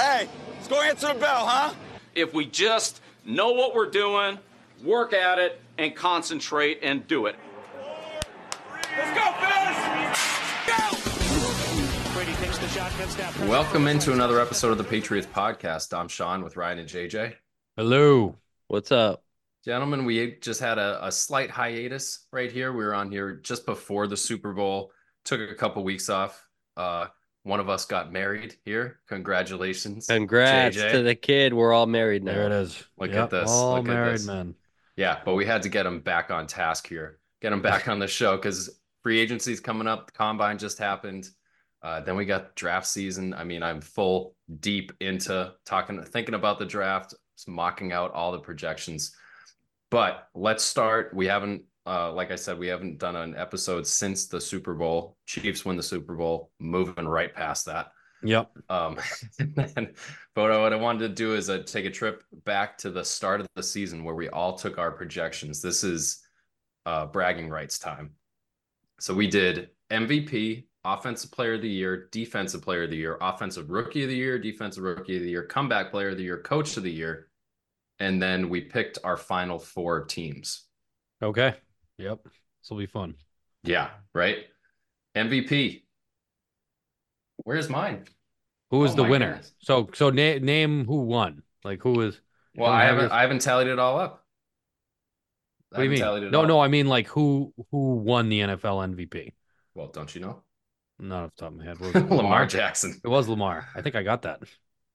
Hey, let's go answer the bell, huh? If we just know what we're doing, work at it, and concentrate and do it. Let's go, fellas! Go! Brady takes the shotgun snap. Welcome into another episode of the Patriots Podcast. I'm Sean with Ryan and JJ. Hello. What's up? Gentlemen, we just had a slight hiatus right here. We were on here just before the Super Bowl. Took a couple weeks off. One of us got married here. Congratulations. Congrats JJ. to the kid. We're all married now. There it is. Look at this. All Look at married this. men. Yeah, but we had to get him back on task here. Get him back on the show because free agency's coming up. The combine just happened. Then we got draft season. I mean, I'm full deep into thinking about the draft, mocking out all the projections. But let's start. We haven't, like I said, we haven't done an episode since the Super Bowl. Chiefs win the Super Bowl, moving right past that. Yep. But what I wanted to do is take a trip back to the start of the season where we all took our projections. This is bragging rights time. So we did MVP, Offensive Player of the Year, Defensive Player of the Year, Offensive Rookie of the Year, Defensive Rookie of the Year, Comeback Player of the Year, Coach of the Year, and then we picked our final four teams. Okay. Yep. This will be fun. Yeah, right? MVP. Where's mine? Who was Oh the my winner? goodness. So name who won. Like who was? Well, I haven't tallied it all up. What do you mean? No, I mean like who won the NFL MVP? Well, don't you know? Not off the top of my head. Was it Lamar Jackson. It was Lamar. I think I got that.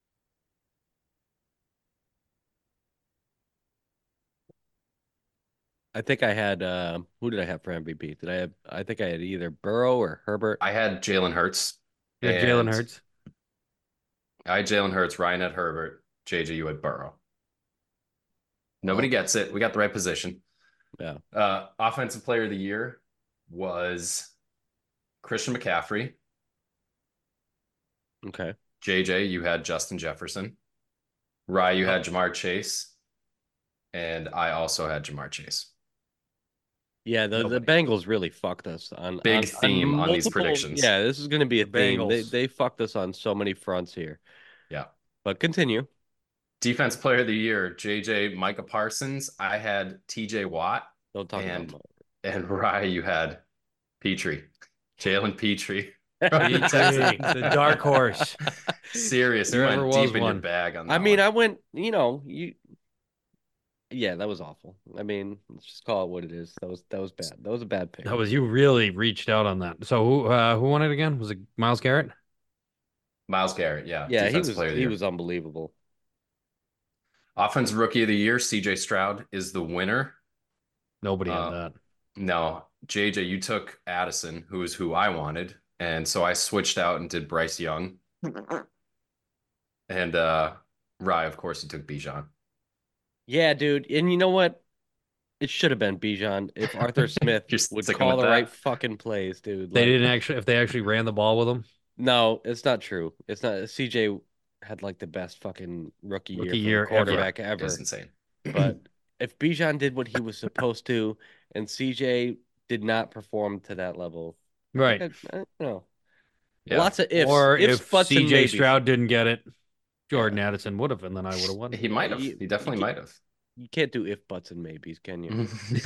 I think I had who did I have for MVP? I think I had either Burrow or Herbert. I had Jalen Hurts. Yeah, Jalen Hurts. I had Jalen Hurts, Ryan had Herbert, JJ, you had Burrow. Nobody gets it. We got the right position. Yeah. Offensive Player of the Year was Christian McCaffrey. Okay. JJ, you had Justin Jefferson. Rye, you had Jamar Chase. And I also had Jamar Chase. Yeah, the Bengals really fucked us on Big theme on these multiple- predictions. Yeah, this is going to be a The theme. Bengals. They fucked us on so many fronts here. Yeah. But continue. Defense Player of the Year, JJ, Micah Parsons. I had TJ Watt. Don't talk And- about And Rye, you had Petrie. Jalen Petrie. The dark horse. Serious. There You ever went was deep in your one. bag on that I mean, one. I went, yeah, that was awful. I mean, let's just call it what it is. That was bad. That was a bad pick. You really reached out on that. So who won it again? Was it Myles Garrett? Myles Garrett, yeah. Yeah, Defensive Player of the he Year. was unbelievable. Offensive Rookie of the Year, CJ Stroud is the winner. Nobody had that. No, JJ, you took Addison, who is who I wanted. And so I switched out and did Bryce Young. And Rye, of course, you took Bijan. Yeah, dude. And you know what? It should have been Bijan if Arthur Smith You're would sticking call with the that? right fucking plays, dude. They Like, didn't actually. If they actually ran the ball with him, No, it's not true. It's not. CJ had like the best fucking rookie Rookie year year for a quarterback ever. It's insane. But if Bijan did what he was supposed to, and CJ did not perform to that level, right? no, Yeah. lots of ifs. Or ifs, if buts, and CJ maybes. Stroud didn't get it, Jordan Addison would have, and then I would have won. He might have. You- He definitely you might have. You can't do if, buts, and maybes, can you?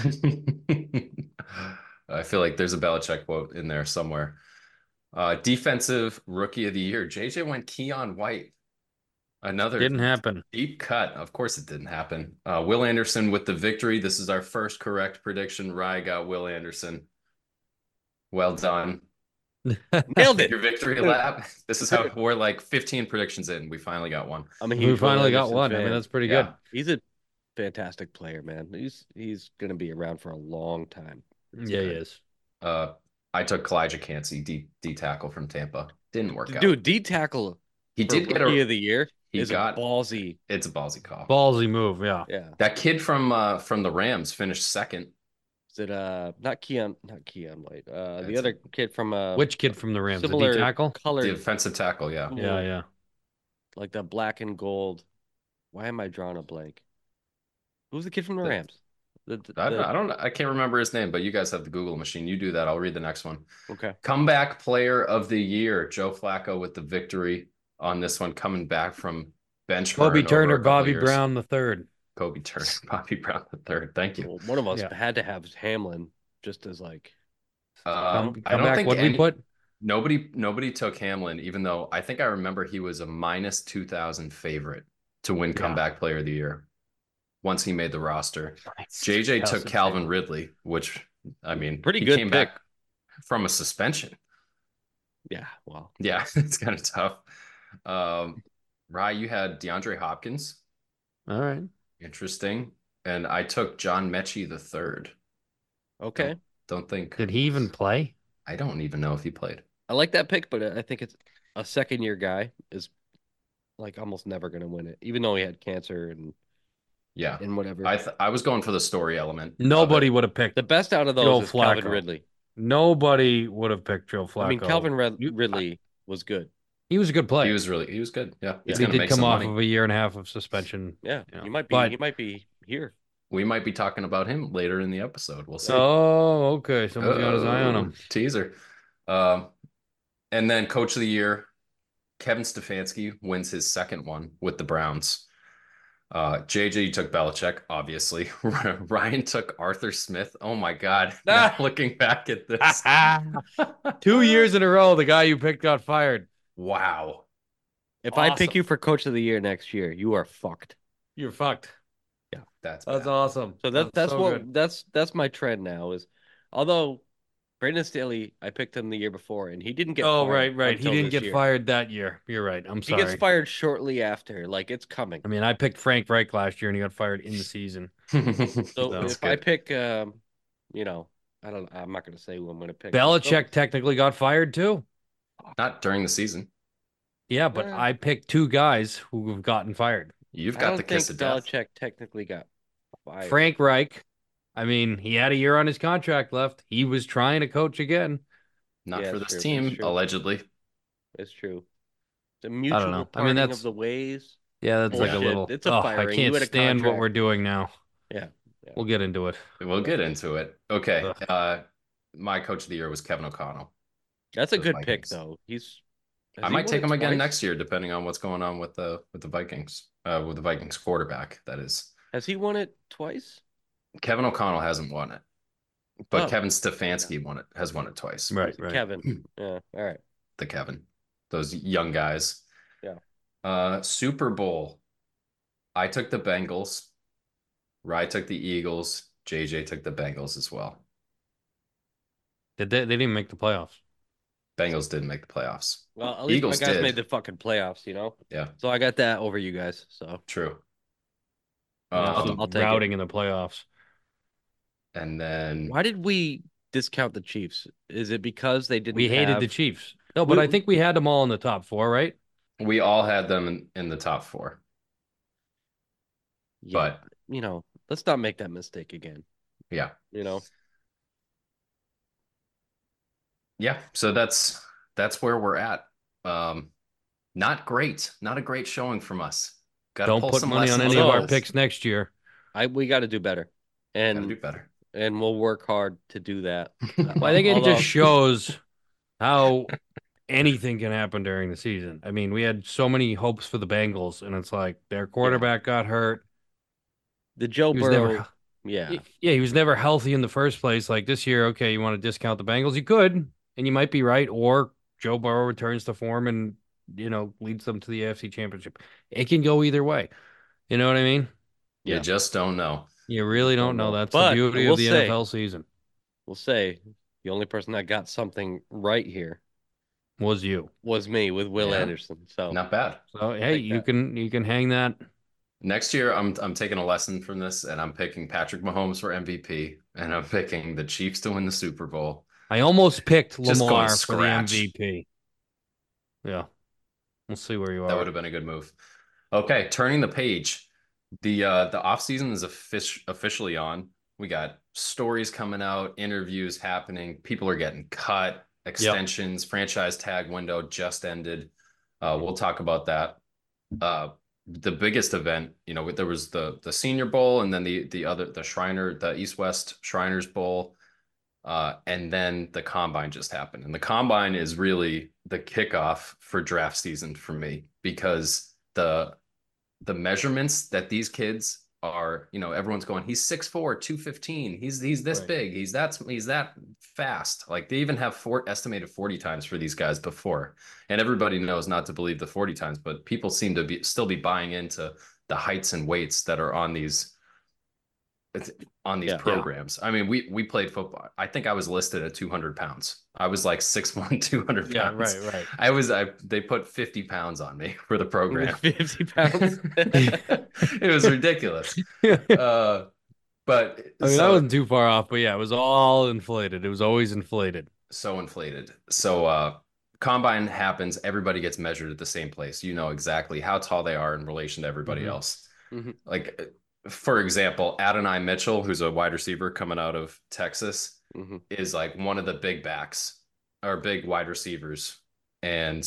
I feel like there's a Belichick quote in there somewhere. Defensive Rookie of the Year. JJ went Keon White. Another Didn't happen. deep cut. Of course it didn't happen. Will Anderson with the victory. This is our first correct prediction. Rye got Will Anderson. Well done. Nailed it. Your victory lap. This is how we're like 15 predictions in. We finally got one. I'm a We huge Will finally got Anderson one. I fan. mean, that's pretty Yeah. good. He's a fantastic player, man. He's gonna be around for a long time. Yeah, he is. I took Kalijah Cansey, D tackle from Tampa. Didn't work out. Dude, D tackle He for did get rookie of the year he is got- a ballsy. It's a ballsy call. Ballsy move. Yeah. Yeah. That kid from the Rams finished second. Is it not Keon White? The That's other kid from Which kid from the Rams? The similar D tackle? color, The offensive tackle, yeah. Yeah, yeah. like the black and gold. Why am I drawing a blank? Who's the kid from the The- Rams? I can't remember his name, but you guys have the Google machine. You do that. I'll read the next one. Okay. Comeback Player of the Year, Joe Flacco with the victory. on this one, coming back from bench Kobe burn over Turner, a couple Bobby years. Brown the third. Kobe Turner, Bobby Brown the third. Thank you. Well, one of us Yeah. had to have Hamlin just as like. Come I don't back. think What did we put? nobody took Hamlin, even though I think I remember he was a minus 2,000 favorite to win comeback player of the year once he made the roster. JJ took Calvin Ridley, which I mean, Pretty he good came pick. back from a suspension. Yeah, well, Yeah, it's kind of tough. Rye, you had DeAndre Hopkins. All right. Interesting. And I took John Mechie the third. okay. Don't think. Did he even play? I don't even know if he played. I like that pick, but I think it's a second-year guy is like almost never going to win it, even though he had cancer and Yeah. whatever. I was going for the story element. Nobody would have picked The best out of Joe those is Calvin Flacco. Ridley. Nobody would have picked Joe Flacco. I mean, Calvin Ridley was good. He was a good player. He was good. Yeah. He's He gonna did make come some off money. of a year and a half of suspension. Yeah, you know. he might be here. We might be talking about him later in the episode. We'll see. Oh, okay. Someone's got his eye on him. Teaser. And then coach of the year, Kevin Stefanski wins his second one with the Browns. JJ, you took Belichick, obviously. Ryan took Arthur Smith. Oh my God. Now looking back at this. 2 years in a row, the guy you picked got fired. Wow. If I pick you for coach of the year next year, you are fucked. You're fucked. Yeah, That's awesome. So that's so what good. that's my trend now is, although Brandon Staley, I picked him the year before and he didn't get Oh, fired right. He until didn't this get year. fired that year. You're right. I'm He sorry. gets fired shortly after. Like, it's coming. I mean, I picked Frank Reich last year and he got fired in the season. So That's if I good. pick, I'm not going to say who I'm going to pick. Belichick technically got fired too. Not during the season. Yeah, but I picked two guys who have gotten fired. You've I got don't the kiss think of death. Belichick technically got fired. Frank Reich, I mean, he had a year on his contract left. He was trying to coach again. Not Yeah, for it's this true, team, it's true. Allegedly. It's true. The know. mutual I mean, parting that's- of the ways. Yeah, that's like a Bullshit. little. It's a I firing. You can't had a stand what contract. we're doing now. Yeah. We'll get into it. We'll get into it. Okay. Ugh. My coach of the year was Kevin O'Connell. That's a Those good pick, Vikings. though. I might take him again next year, depending on what's going on with the Vikings, with the Vikings quarterback. That is, Has he won it twice? Kevin O'Connell hasn't won it, but Oh. Kevin Stefanski has won it twice. Right. Kevin. Yeah. All right. The Kevin, those young guys. Yeah. Super Bowl. I took the Bengals. Rye took the Eagles. JJ took the Bengals as well. They didn't make the playoffs. Bengals didn't make the playoffs. Well, at least Eagles my guys did. made the fucking playoffs, Yeah, So I got that over you guys. So true. I'll take routing in the playoffs. And then why did we discount the Chiefs? Is it because they didn't? We hated the Chiefs. No, but I think we had them all in the top four, right? we all had them in the top four. Yeah, But let's not make that mistake again. yeah. Yeah, so that's where we're at. Not great. Not a great showing from us. Don't put money on any of our picks next year. We got to do better, Gotta and do better. and we'll work hard to do that. Well, I think it just shows how anything can happen during the season. I mean, we had so many hopes for the Bengals, and it's like their quarterback got hurt. The Joe He was Burrow. never- Yeah, Yeah, he was never healthy in the first place. Like this year, okay, you want to discount the Bengals? You could, and you might be right. Or Joe Burrow returns to form and, leads them to the AFC Championship. It can go either way. You know what I mean? You Yeah. just don't know. You really don't know. That's But the beauty we'll of the say- NFL season. we'll say the only person that got something right here Was you. was me with Will Yeah. Anderson. So Not bad. So hey, Like you that. can hang that. Next year, I'm taking a lesson from this, and I'm picking Patrick Mahomes for MVP, and I'm picking the Chiefs to win the Super Bowl. I almost picked Just going Lamar for the scratch. MVP. Yeah. We'll see where you That would are. have been a good move. Okay, turning the page. The offseason is officially on. We got stories coming out, interviews happening. People are getting cut, extensions, franchise tag window just ended. We'll talk about that. The biggest event, there was the Senior Bowl and then the East-West Shriners Bowl. And then the combine just happened. And the combine is really the kickoff for draft season for me because the measurements that these kids are, everyone's going, he's 6'4", 215. He's this Right. big. He's that fast. Like they even have estimated 40 times for these guys before. And everybody knows not to believe the 40 times, but people seem to still be buying into the heights and weights that are on these Yeah. programs. I mean, we played football. I think I was listed at 200 pounds. I was like 6'1", 200 Yeah, pounds. right. They put 50 pounds on me for the program. 50 pounds. It was ridiculous. But I mean, so I wasn't too far off, but yeah, it was all inflated. It was always inflated. so inflated. So combine happens, everybody gets measured at the same place. You know exactly how tall they are in relation to everybody Mhm. else. Mhm. Like for example, Adonai Mitchell, who's a wide receiver coming out of Texas, Mhm. is like one of the big backs or big wide receivers. And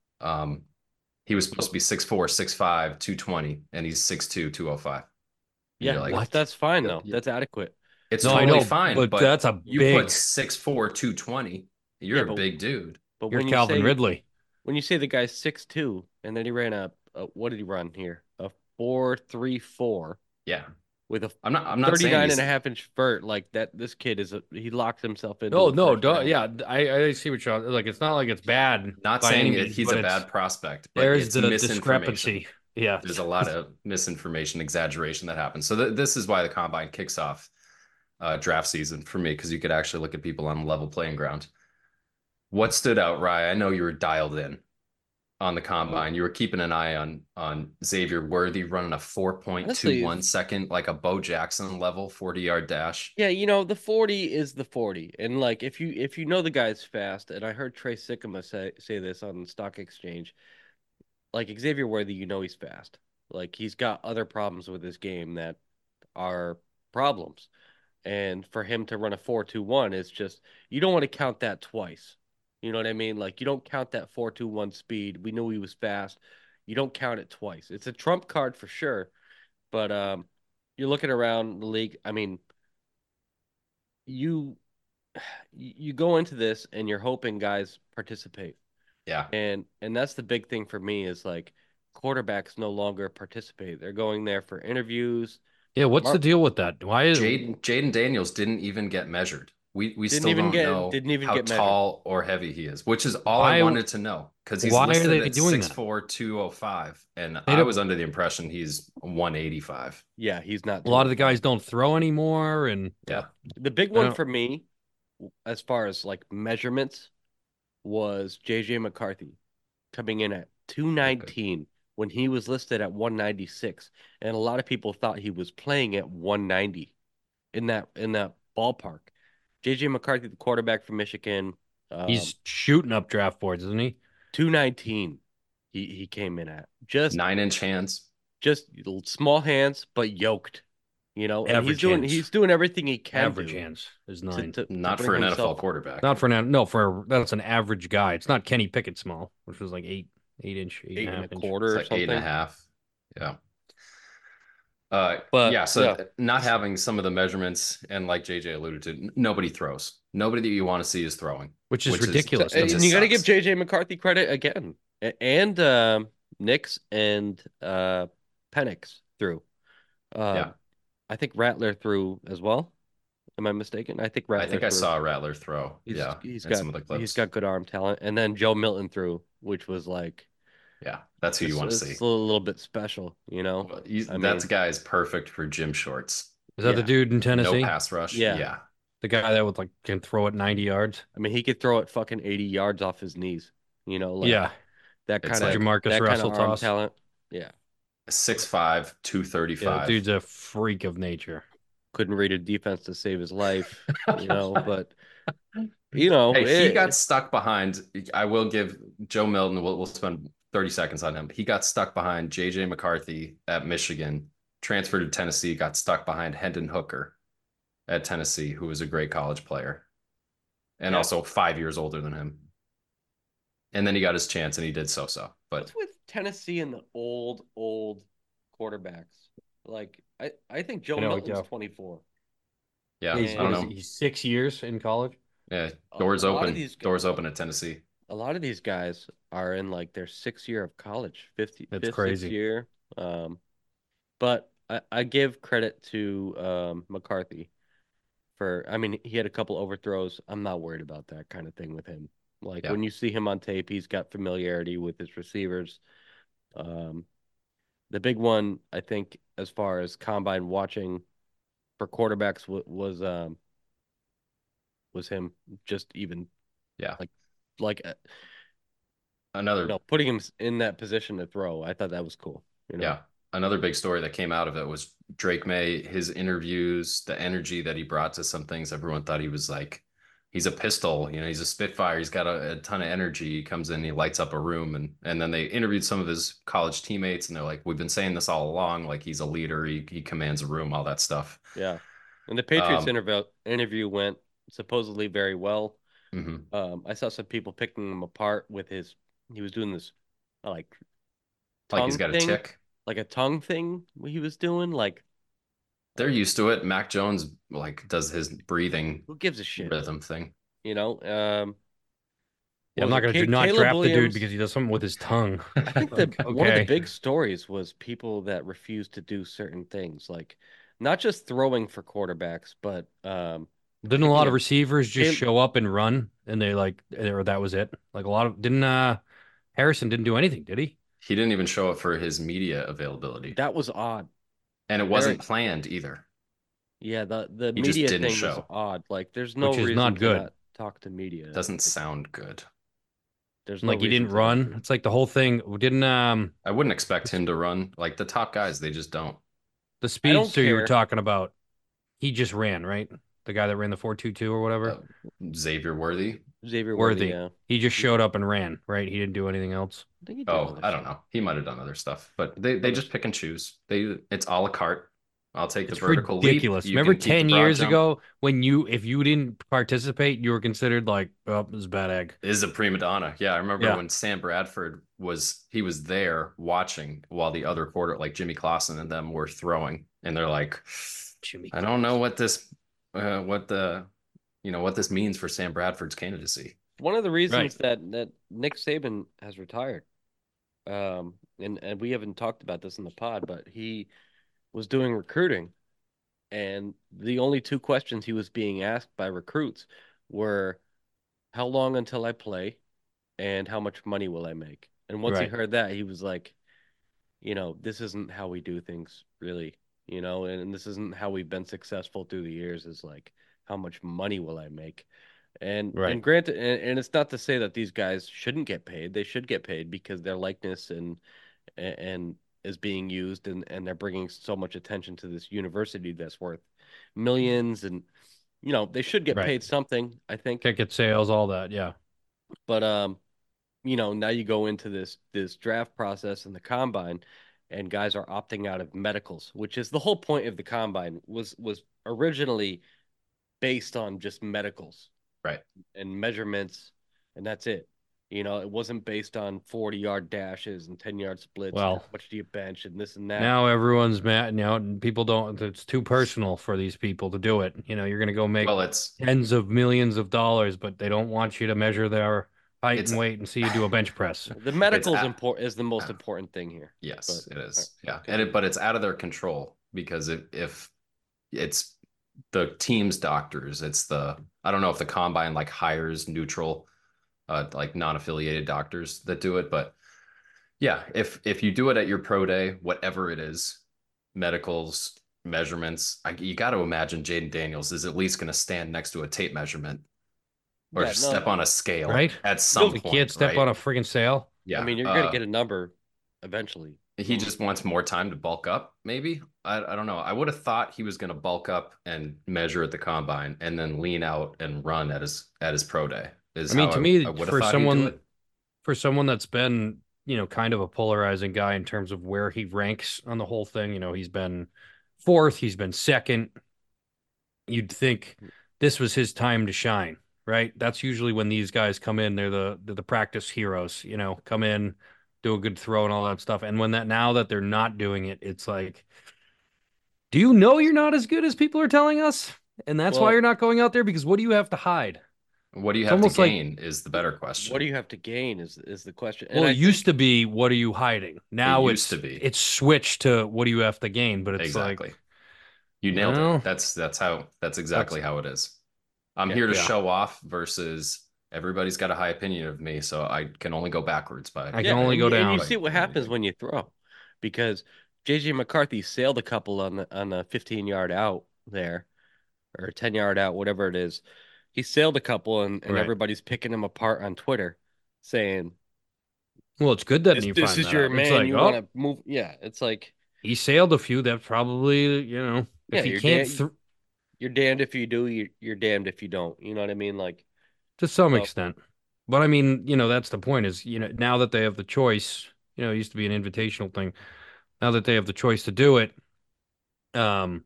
he was supposed to be 6'4", 6'5", 220, and he's 6'2", 205. And Yeah, you're like, that's fine though. Yeah. That's adequate. It's No, I totally know, fine, but that's a you big. put 6'4", 220, you're Yeah, a big dude. But You're when Calvin Ridley. you say the guy's 6'2", and then he ran what did he run here? A 4.34 Yeah. with a I'm not saying 39 he's and a half inch vert. Like that, this kid he locked himself into No, a no, first don't. round. Yeah, I see what you're like. It's not like it's bad. not by saying any means, he's but a it's- bad prospect, but There's it's the misinformation. discrepancy. Yeah, There's a lot of misinformation, exaggeration that happens. So this is why the combine kicks off draft season for me, because you could actually look at people on a level playing ground. What stood out, Rye? I know you were dialed in on the combine. You were keeping an eye on Xavier Worthy running a 4.21 second, like a Bo Jackson level 40-yard dash. Yeah, the 40 is the 40. And like if you know the guy's fast, and I heard Trey Sikkema say this on Stock Exchange, like Xavier Worthy, he's fast. Like he's got other problems with his game that are problems. And for him to run a 4.21 is just you don't want to count that twice. You know what I mean? Like you don't count that 4.21 speed. We knew he was fast. You don't count it twice. It's a trump card for sure. But you're looking around the league. I mean, you you go into this and you're hoping guys participate. Yeah. And that's the big thing for me is like quarterbacks no longer participate. They're going there for interviews. yeah. What's the deal with that? Why is Jaden Daniels didn't even get measured. We Didn't still even don't get- know didn't even how get measured. tall or heavy he is, which is all I Why- wanted to know because he's why are listed they at doing that? 6'4", 205, and They I don't- was under the impression he's 185. Yeah, he's not. a lot of the guys don't throw anymore? And Yeah. The big I one don't- for me, as far as like measurements, was JJ McCarthy coming in at 219 when he was listed at 196, and a lot of people thought he was playing at 190 in that ballpark. JJ McCarthy, the quarterback from Michigan, he's shooting up draft boards, isn't he? 219. He came in at just 9-inch hands. small hands, but yoked. And Average hands. he's doing everything he can Average do hands is 9. Not bring for an himself- NFL quarterback. Not for now. No, that's an average guy. It's not Kenny Pickett small, which was like 8 inch, 8 8 and a and half a inch. quarter It's or like something. 8.5. Yeah. But, yeah, so yeah. not having some of the measurements, and like JJ alluded to, nobody throws. Nobody that you want to see is throwing. Which is ridiculous. And It just you got to give sucks. JJ McCarthy credit again, and Nix and Penix threw. Yeah. I think Rattler threw as well. Am I mistaken? I think Rattler. I think I threw. saw Rattler throw. He's in got some of the clips. he's got good arm talent, and then Joe Milton threw, which was like Yeah, that's who you want to see. It's a little bit special, Well, I that mean- guy is perfect for gym shorts. Is that the Yeah. dude in Tennessee? No pass rush. Yeah. Yeah. The guy that would like can throw it 90 yards? I mean, he could throw it fucking 80 yards off his knees. Like yeah. that It's kind of like Jamarcus Russell arm toss. talent. Yeah, 6'5", Yeah, 235. dude's a freak of nature. couldn't read a defense to save his life. But Hey, he got stuck behind. I will give Joe Milton. We'll spend 30 seconds on him. He got stuck behind JJ McCarthy at Michigan, transferred to Tennessee, got stuck behind Hendon Hooker at Tennessee, who was a great college player and also 5 years older than him. And then he got his chance and he did so. But What's with Tennessee and the old quarterbacks? Like I think Joe You know, Milton's yeah. 24. Yeah, He's I don't what is he? know. He's 6 years in college. Yeah, A doors lot of open. these Doors open at Tennessee. a lot of these guys are in like their 6th year of college, That's sixth crazy. year. But I give credit to McCarthy for, I mean, he had a couple overthrows. I'm not worried about that kind of thing with him. Like Yeah, when you see him on tape, he's got familiarity with his receivers. Um, the big one, I think, as far as combine watching for quarterbacks was him just even yeah. like like Another putting him in that position to throw. I thought that was cool. Yeah. Another big story that came out of it was Drake May, his interviews, the energy that he brought to some things. Everyone thought he was like, he's a pistol, he's a Spitfire. He's got a ton of energy. He comes in, he lights up a room. And then they interviewed some of his college teammates and they're like, we've been saying this all along. Like he's a leader. He commands a room, all that stuff. Yeah. And the Patriots Um, interview went supposedly very well. mhm. I saw some people picking him apart with he was doing this like Like he's tongue got a thing, tick. like a tongue thing he was doing. They're used to it. Mac Jones like does his breathing Who gives a shit? rhythm thing. You know, Yeah, what I'm was not it? gonna not Caleb draft the dude Williams. because he does something with his tongue. I think Like, one of the okay, big stories was people that refused to do certain things, like not just throwing for quarterbacks, but didn't a picking lot of up. receivers just Caleb, show up and run, and they like, or that was it? Like a lot of didn't Harrison didn't do anything, did he? He didn't even show up for his media availability. that was odd. And it Very, wasn't planned either. yeah, the He just media didn't thing was show. odd. Like, there's no Which is reason not to good. not talk to media. Doesn't Like, sound good. there's no Like he reason didn't to not run. do. It's like the whole thing didn't I wouldn't expect him to run. Like the top guys, they just don't. the I don't speedster you were care. talking about. He just ran, right? The guy that ran the 4.22 or Uh, whatever. Xavier Worthy. Xavier Worthy, Worthy. yeah. He just showed up and ran, right? He didn't do anything else. I think he did Oh, other I don't stuff. know. He might have done other stuff, but they Other just pick and choose. It's a la carte. I'll take the It's vertical leap. ridiculous. You Remember can keep the 10 broad years jump. ago when if you didn't participate, you were considered like, oh, this is a bad egg. Is a prima donna. Yeah, I remember Yeah. when Sam Bradford was there watching while the other quarter, like Jimmy Clausen and them, were throwing, and they're like, Jimmy. I don't know what this, what this means for Sam Bradford's candidacy. One of the reasons Right. that Nick Saban has retired, and we haven't talked about this in the pod, but he was doing recruiting, and the only two questions he was being asked by recruits were, "How long until I play?" and "How much money will I make?" And once he Right. heard that, he was like, this isn't how we do things, really, and this isn't how we've been successful through the years, is like, how much money will I make? And Right. granted, and it's not to say that these guys shouldn't get paid. They should get paid because their likeness and is being used, and they're bringing so much attention to this university that's worth millions, and they should get Right. paid something, I think. Ticket sales, all that. Yeah. But now you go into this draft process and the combine, and guys are opting out of medicals, which is the whole point of the combine, was originally based on just medicals Right. and measurements, and that's it. It wasn't based on 40-yard dashes and 10-yard splits and how Well, much do you bench and this and that. now everyone's mad. Now people don't, it's too personal for these people to do it. You're going to go make Well, it's tens of millions of dollars, but they don't want you to measure their height it's and weight and see you do a bench press. The it's medicals at, is the most important thing here. yes, But it is. all Yeah, right, continue. but it's out of their control because if it's the team's doctors, I don't know if the combine like hires neutral, like non-affiliated doctors that do it, but yeah, if you do it at your pro day, whatever it is, medicals, measurements, you got to imagine Jaden Daniels is at least going to stand next to a tape measurement or Yeah, step no, on a scale Right? at some The point, kid step right? on a friggin' sale. Yeah. I mean, you're gonna get a number eventually. He just wants more time to bulk up, maybe. I don't know. I would have thought he was going to bulk up and measure at the combine and then lean out and run at his pro day. Is I mean, how to I me, would have thought he'd do it. for someone that's been, kind of a polarizing guy in terms of where he ranks on the whole thing, he's been fourth, he's been second. You'd think this was his time to shine, right? That's usually when these guys come in, they're the practice heroes, come in, do a good throw and all that stuff. And now that they're not doing it, it's like, do you know you're not as good as people are telling us? And that's why Well, you're not going out there, because what do you have to hide? What do you It's have to almost like, gain is the better what do question. you have to gain is the question. And well, it I used think to be, what are you hiding? It Now used to it's be. it's switched to, what do you have to gain? But it's like, Exactly. You nailed it. well, That's that's exactly how it is. I'm yeah. here to yeah. show off versus everybody's got a high opinion of me, so I can only go backwards by I can Yeah, only go and you down. see what happens when you throw, because JJ McCarthy sailed a couple on the 15-yard out there, or 10-yard out, whatever it is. He sailed a couple, and Right. everybody's picking him apart on Twitter, saying Well, it's good that this you this find is that your out. It's man. like, You want oh, to move? Yeah, it's like he sailed a few. That probably, yeah, if he can't you're damned if you do, you're damned if you don't. You know what I mean? Like to some so, extent. But I mean, that's the point is, now that they have the choice, it used to be an invitational thing. Now that they have the choice to do it, um,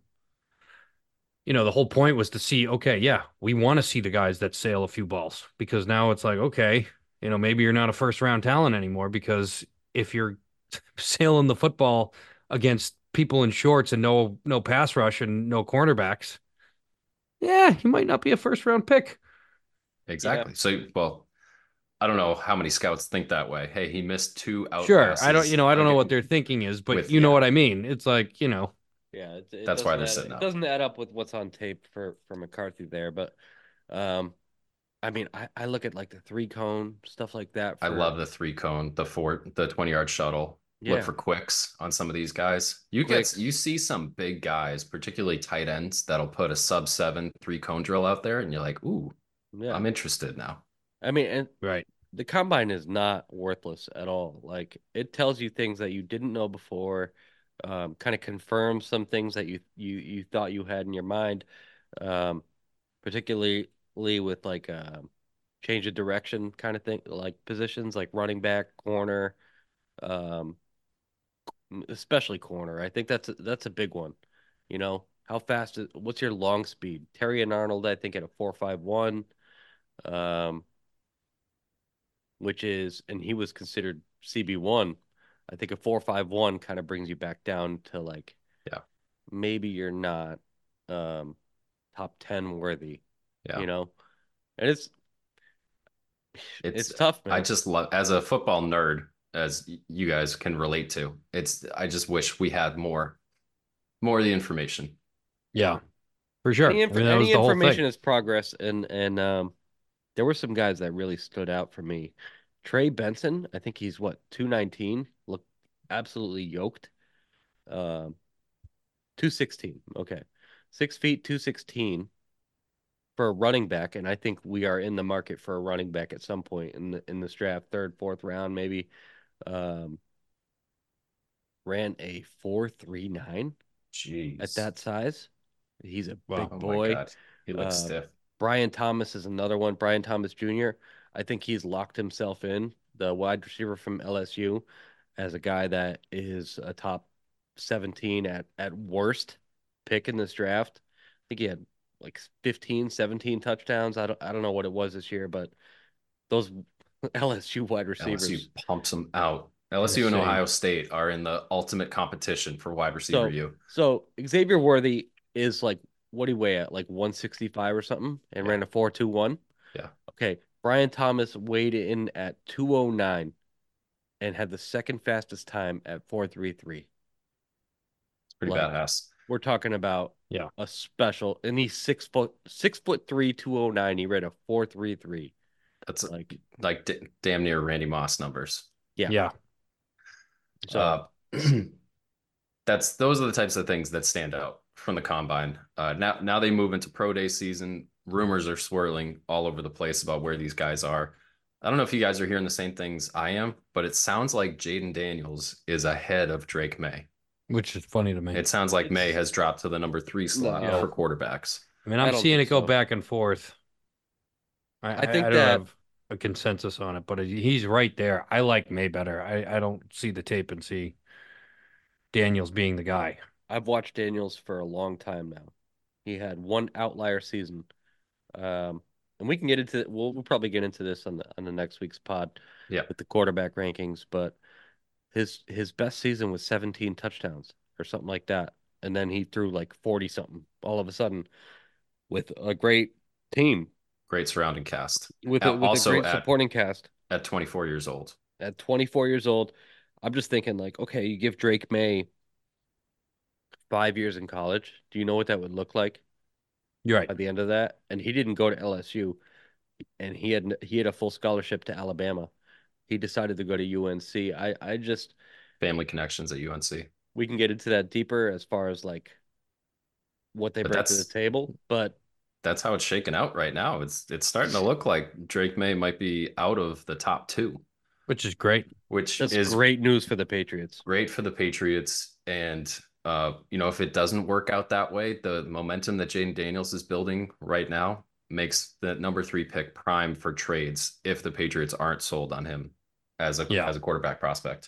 the whole point was to see, okay, yeah, we want to see the guys that sail a few balls, because now it's like, okay, maybe you're not a first round talent anymore, because if you're sailing the football against people in shorts and no pass rush and no cornerbacks, yeah, you might not be a first round pick. yeah, Exactly. So, well, I don't know how many scouts think that way. Hey, he missed two out Sure, I don't, passes I don't know what again their thinking is, but with you know yeah. what I mean. It's like, yeah. It That's why doesn't they're sitting it out. doesn't add up with what's on tape for McCarthy there, but um, I mean, I look at like the three cone stuff like that I for love the three cone, the 20-yard shuttle. Look yeah, for quicks on some of these guys. You quicks. see some big guys, particularly tight ends, that'll put a sub seven three cone drill out there, and you're like, ooh, Yeah, I'm interested now. I mean, and right. the combine is not worthless at all. Like it tells you things that you didn't know before, kind of confirms some things that you thought you had in your mind, um, particularly with like change of direction kind of thing, like positions like running back, corner, um, especially corner. I think that's a big one. How fast what's your long speed? Terry and Arnold, I think at a 4.51. Um, which is, and he was considered CB1. I think a 4.51 kind of brings you back down to like Yeah, maybe you're not um top 10 worthy, yeah. you know? And It's it's tough, I man. just love as a football nerd, as you guys can relate to. I just wish we had more of the information. Yeah, for sure. I mean, that was Any the whole thing. information is progress, and there were some guys that really stood out for me. Trey Benson, I think he's what, 219, looked absolutely yoked. Um 216. Okay. 6 feet, 216 for a running back, and I think we are in the market for a running back at some point in this draft, third, fourth round, maybe. Um, ran a 4.39 at Jeez. that size. He's a Wow. big Oh my boy. God. He looks Uh, stiff. Brian Thomas is another one. Brian Thomas Jr. I think he's locked himself in, the wide receiver from LSU, as a guy that is a top 17 at worst pick in this draft. I think he had like 15, 17 touchdowns. I don't know what it was this year, but those LSU wide LSU receivers. pumps them out. LSU and Insane. Ohio State are in the ultimate competition for wide receiver So you. so Xavier Worthy is like, what do you weigh at? Like 165 or something, and Yeah. ran a 4.21. Yeah. Okay. Brian Thomas weighed in at 209 and had the second fastest time at 4.33. It's pretty Like badass. we're talking about Yeah. a special, and he's 6'3", 209. He ran a 4.33. That's Like, like damn near Randy Moss numbers. yeah. Yeah. So Uh, those are the types of things that stand out from the combine. Now they move into pro day season. Rumors are swirling all over the place about where these guys are. I don't know if you guys are hearing the same things I am, but it sounds like Jaden Daniels is ahead of Drake May. Which is funny to me. It sounds like May It's has dropped to the number 3 slot no, for quarterbacks. I mean, I I'm don't seeing think it go so. back and forth. I think I don't that have a consensus on it, but he's right there. I like May better. I don't see the tape and see Daniels being the guy. I've watched Daniels for a long time now. He had one outlier season. And we can get into we'll probably get into this on the next week's pod Yeah. with the quarterback rankings, but his best season was 17 touchdowns or something like that. And then he threw like 40 something all of a sudden. with a great team, Great surrounding cast. with a Also great at supporting cast. 24 years old. At 24 years old, I'm just thinking like, okay, you give Drake May 5 years in college. Do you know what that would look like You're right. at the end of that? And he didn't go to LSU, and he had a full scholarship to Alabama. He decided to go to UNC. I just Family connections at UNC. we can get into that deeper as far as like what they But bring to the table, but that's how it's shaken out right now. It's starting to look like Drake May might be out of the top two, Which is great. which that's is great news for the Patriots. great for the Patriots. And if it doesn't work out that way, the momentum that Jaden Daniels is building right now makes the number 3 pick prime for trades if the Patriots aren't sold on him as a quarterback prospect.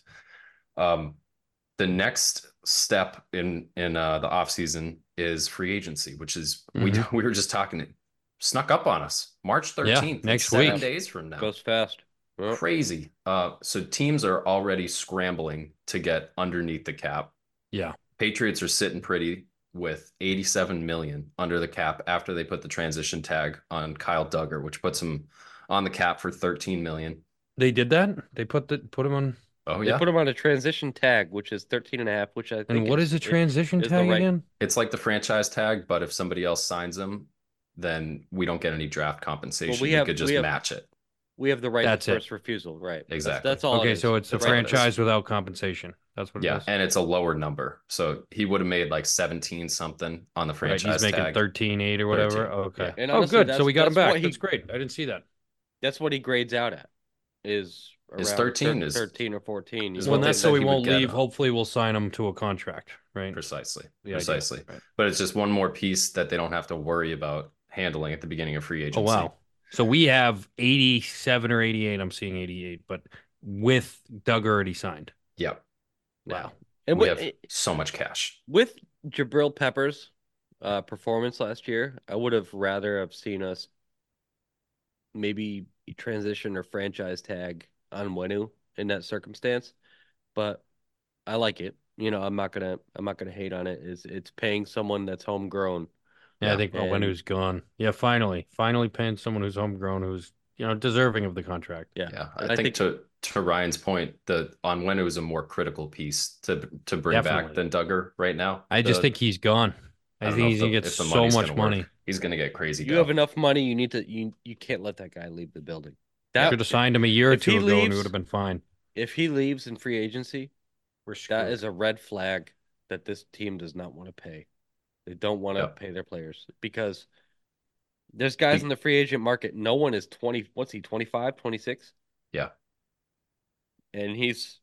The next step in the offseason is free agency, which is we were just talking, it snuck up on us. March 13th, next 7 week. days from now. Goes fast. Yep. Crazy. So teams are already scrambling to get underneath the cap. Yeah. Patriots are sitting pretty with 87 million under the cap after they put the transition tag on Kyle Duggar, which puts him on the cap for 13 million. They did that? They put him on. Oh They yeah. put him on a transition tag, which is 13.5, which I think And what is a transition tag again? It's like the franchise tag, but if somebody else signs him, then we don't get any draft compensation. We could just match it. We have the right That's to it. first refusal, right? Exactly. That's all. Okay, so it's a The right- franchise without compensation. That's what it Yeah, is. and it's a lower number. So he would have made like 17 something on the Right, franchise he's making tag. 13.8 or whatever. 13, Okay. yeah. And Oh, honestly, good. So we got him that's back. what That's great. I didn't see that. That's what he grades out at. Is Is around 13 is 13 or 14. is Well, what they that's said so he he would won't get leave. up. Hopefully, we'll sign him to a contract, right? Precisely. The idea, Precisely. right. But it's just one more piece that they don't have to worry about handling at the beginning of free agency. Oh, wow. So we have 87 or 88. I'm seeing 88, but with Doug already signed. Yep. Wow. And We have so much cash. with Jabril Peppers' performance last year, I would have rather have seen us maybe transition or franchise tag on Wenu in that circumstance. But I like it. I'm not gonna hate on it. It's paying someone that's homegrown. Yeah, I think and- Wenu's gone. Yeah, finally paying someone who's homegrown, who's deserving of the contract. Yeah, Yeah. And I think to Ryan's point, the Onwenu is a more critical piece to bring back Definitely. than Duggar right now. I just think he's gone. I don't think know he's gonna get if the so money's much gonna work. money. He's gonna get crazy. you have enough money. You need to. You can't let that guy leave the building. That Could have signed him a year or if he two ago, and leaves- he would have been fine. if he leaves in free agency, We're screwed. that is a red flag that this team does not want to pay. They don't want to Yep. pay their players because there's guys in the free agent market. No one is 20. What's he, 25, 26? Yeah. And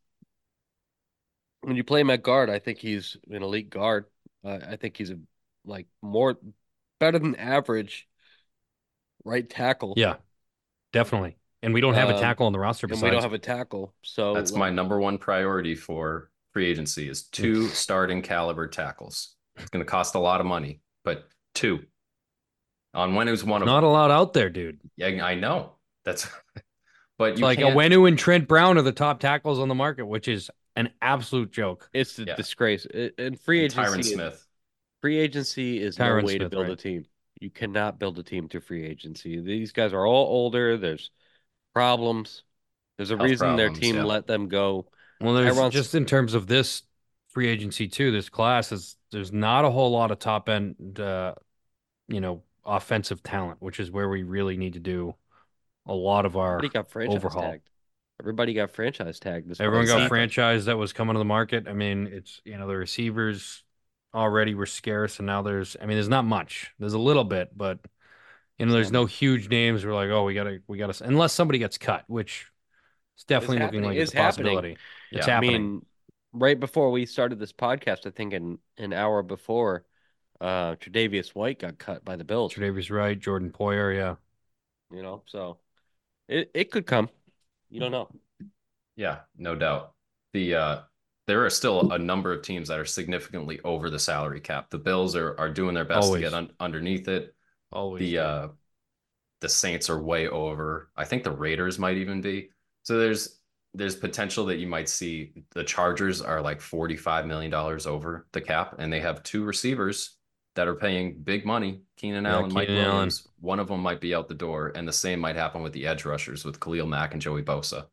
when you play him at guard, I think he's an elite guard. I think he's better than average right tackle. Yeah, definitely. And we don't have a Um, tackle on the roster And besides. we don't have a tackle. So That's my number one priority for free agency is 2 starting caliber tackles. It's going to cost a lot of money, but 2. Onwenu's one of not them. a lot out there, dude. Yeah, I know. That's but It's you like can't. Onwenu and Trent Brown are the top tackles on the market, which is an absolute joke. it's a Yeah. disgrace. And free agency Tyron is- Smith. Free agency is no Tyron way to Smith, build a right. team. You cannot build a team through free agency. These guys are all older. There's problems. There's a Health reason their problems, team yeah. let them go. Well, there's Tyron's- just in terms of this free agency too. This class there's not a whole lot of top end, offensive talent, which is where we really need to do a lot of our. Everybody got franchise overhaul. tagged. Everybody got franchise tagged. This Everyone got Exactly. franchise that was coming to the market. I mean, it's the receivers already were scarce, and now there's not much. There's a little bit, but there's no huge names. We're like, oh, we gotta, unless somebody gets cut, which is definitely looking happening. like It's it's a possibility. It's Yeah. I happening. mean, right before we started this podcast, I think an hour before, Tre'Davious White got cut by the Bills. Tre'Davious Wright, Jordan Poyer, yeah. So it could come. You don't know. Yeah, no doubt. There are still a number of teams that are significantly over the salary cap. The Bills are doing their best Always. to get underneath it. Always. The Saints are way over. I think the Raiders might even be. So there's potential that you might see the Chargers are like $45 million over the cap, and they have 2 receivers that are paying big money. Keenan Yeah, Allen, Mike Keenan Allen. Williams, one of them might be out the door, and the same might happen with the edge rushers with Khalil Mack and Joey Bosa.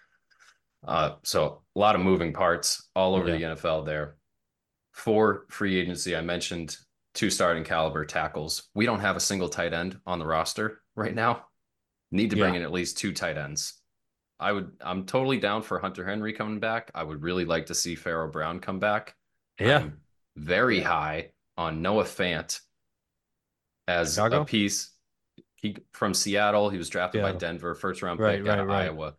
So a lot of moving parts all over Yeah. the NFL there. For free agency, I mentioned 2 starting caliber tackles. We don't have a single tight end on the roster right now. Need to bring Yeah. in at least 2 tight ends. I'm totally down for Hunter Henry coming back. I would really like to see Pharaoh Brown come back. Yeah. I'm very high on Noah Fant as Chicago? a piece. He from Seattle. He was drafted by Seattle. Denver, first round Right, pick out of right. Iowa.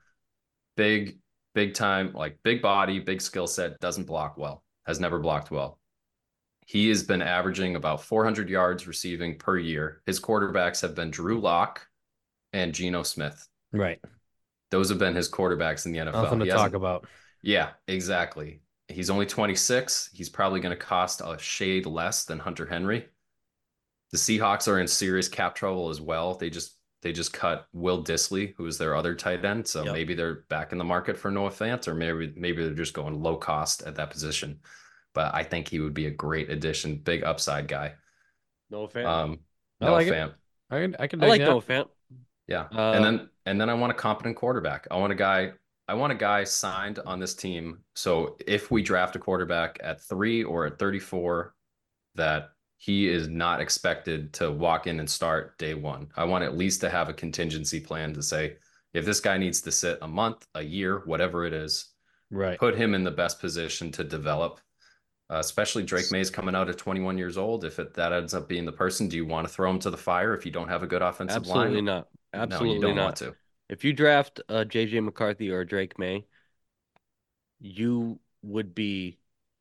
Big time, like big body, big skill set, doesn't block well, has never blocked well. He has been averaging about 400 yards receiving per year. His quarterbacks have been Drew Lock and Geno Smith. Right. Those have been his quarterbacks in the NFL. Nothing to talk about. Yeah, exactly. He's only 26. He's probably going to cost a shade less than Hunter Henry. The Seahawks are in serious cap trouble as well. They just cut Will Dissly, who is their other tight end. So maybe they're back in the market for Noah Fant, or maybe they're just going low cost at that position. But I think he would be a great addition, big upside guy. No Fant. I like Fant. it. I can I like dig No that. Fant. Yeah. And then I want a competent quarterback. I want a guy signed on this team. So if we draft a quarterback at 3 or at 34, that he is not expected to walk in and start day one. I want at least to have a contingency plan to say, if this guy needs to sit a month, a year, whatever it is, Right. put him in the best position to develop. Especially Drake May's coming out at 21 years old. If that ends up being the person, do you want to throw him to the fire if you don't have a good offensive line? Absolutely not. Absolutely No, you don't not. want to. If you draft JJ McCarthy or Drake May, you would be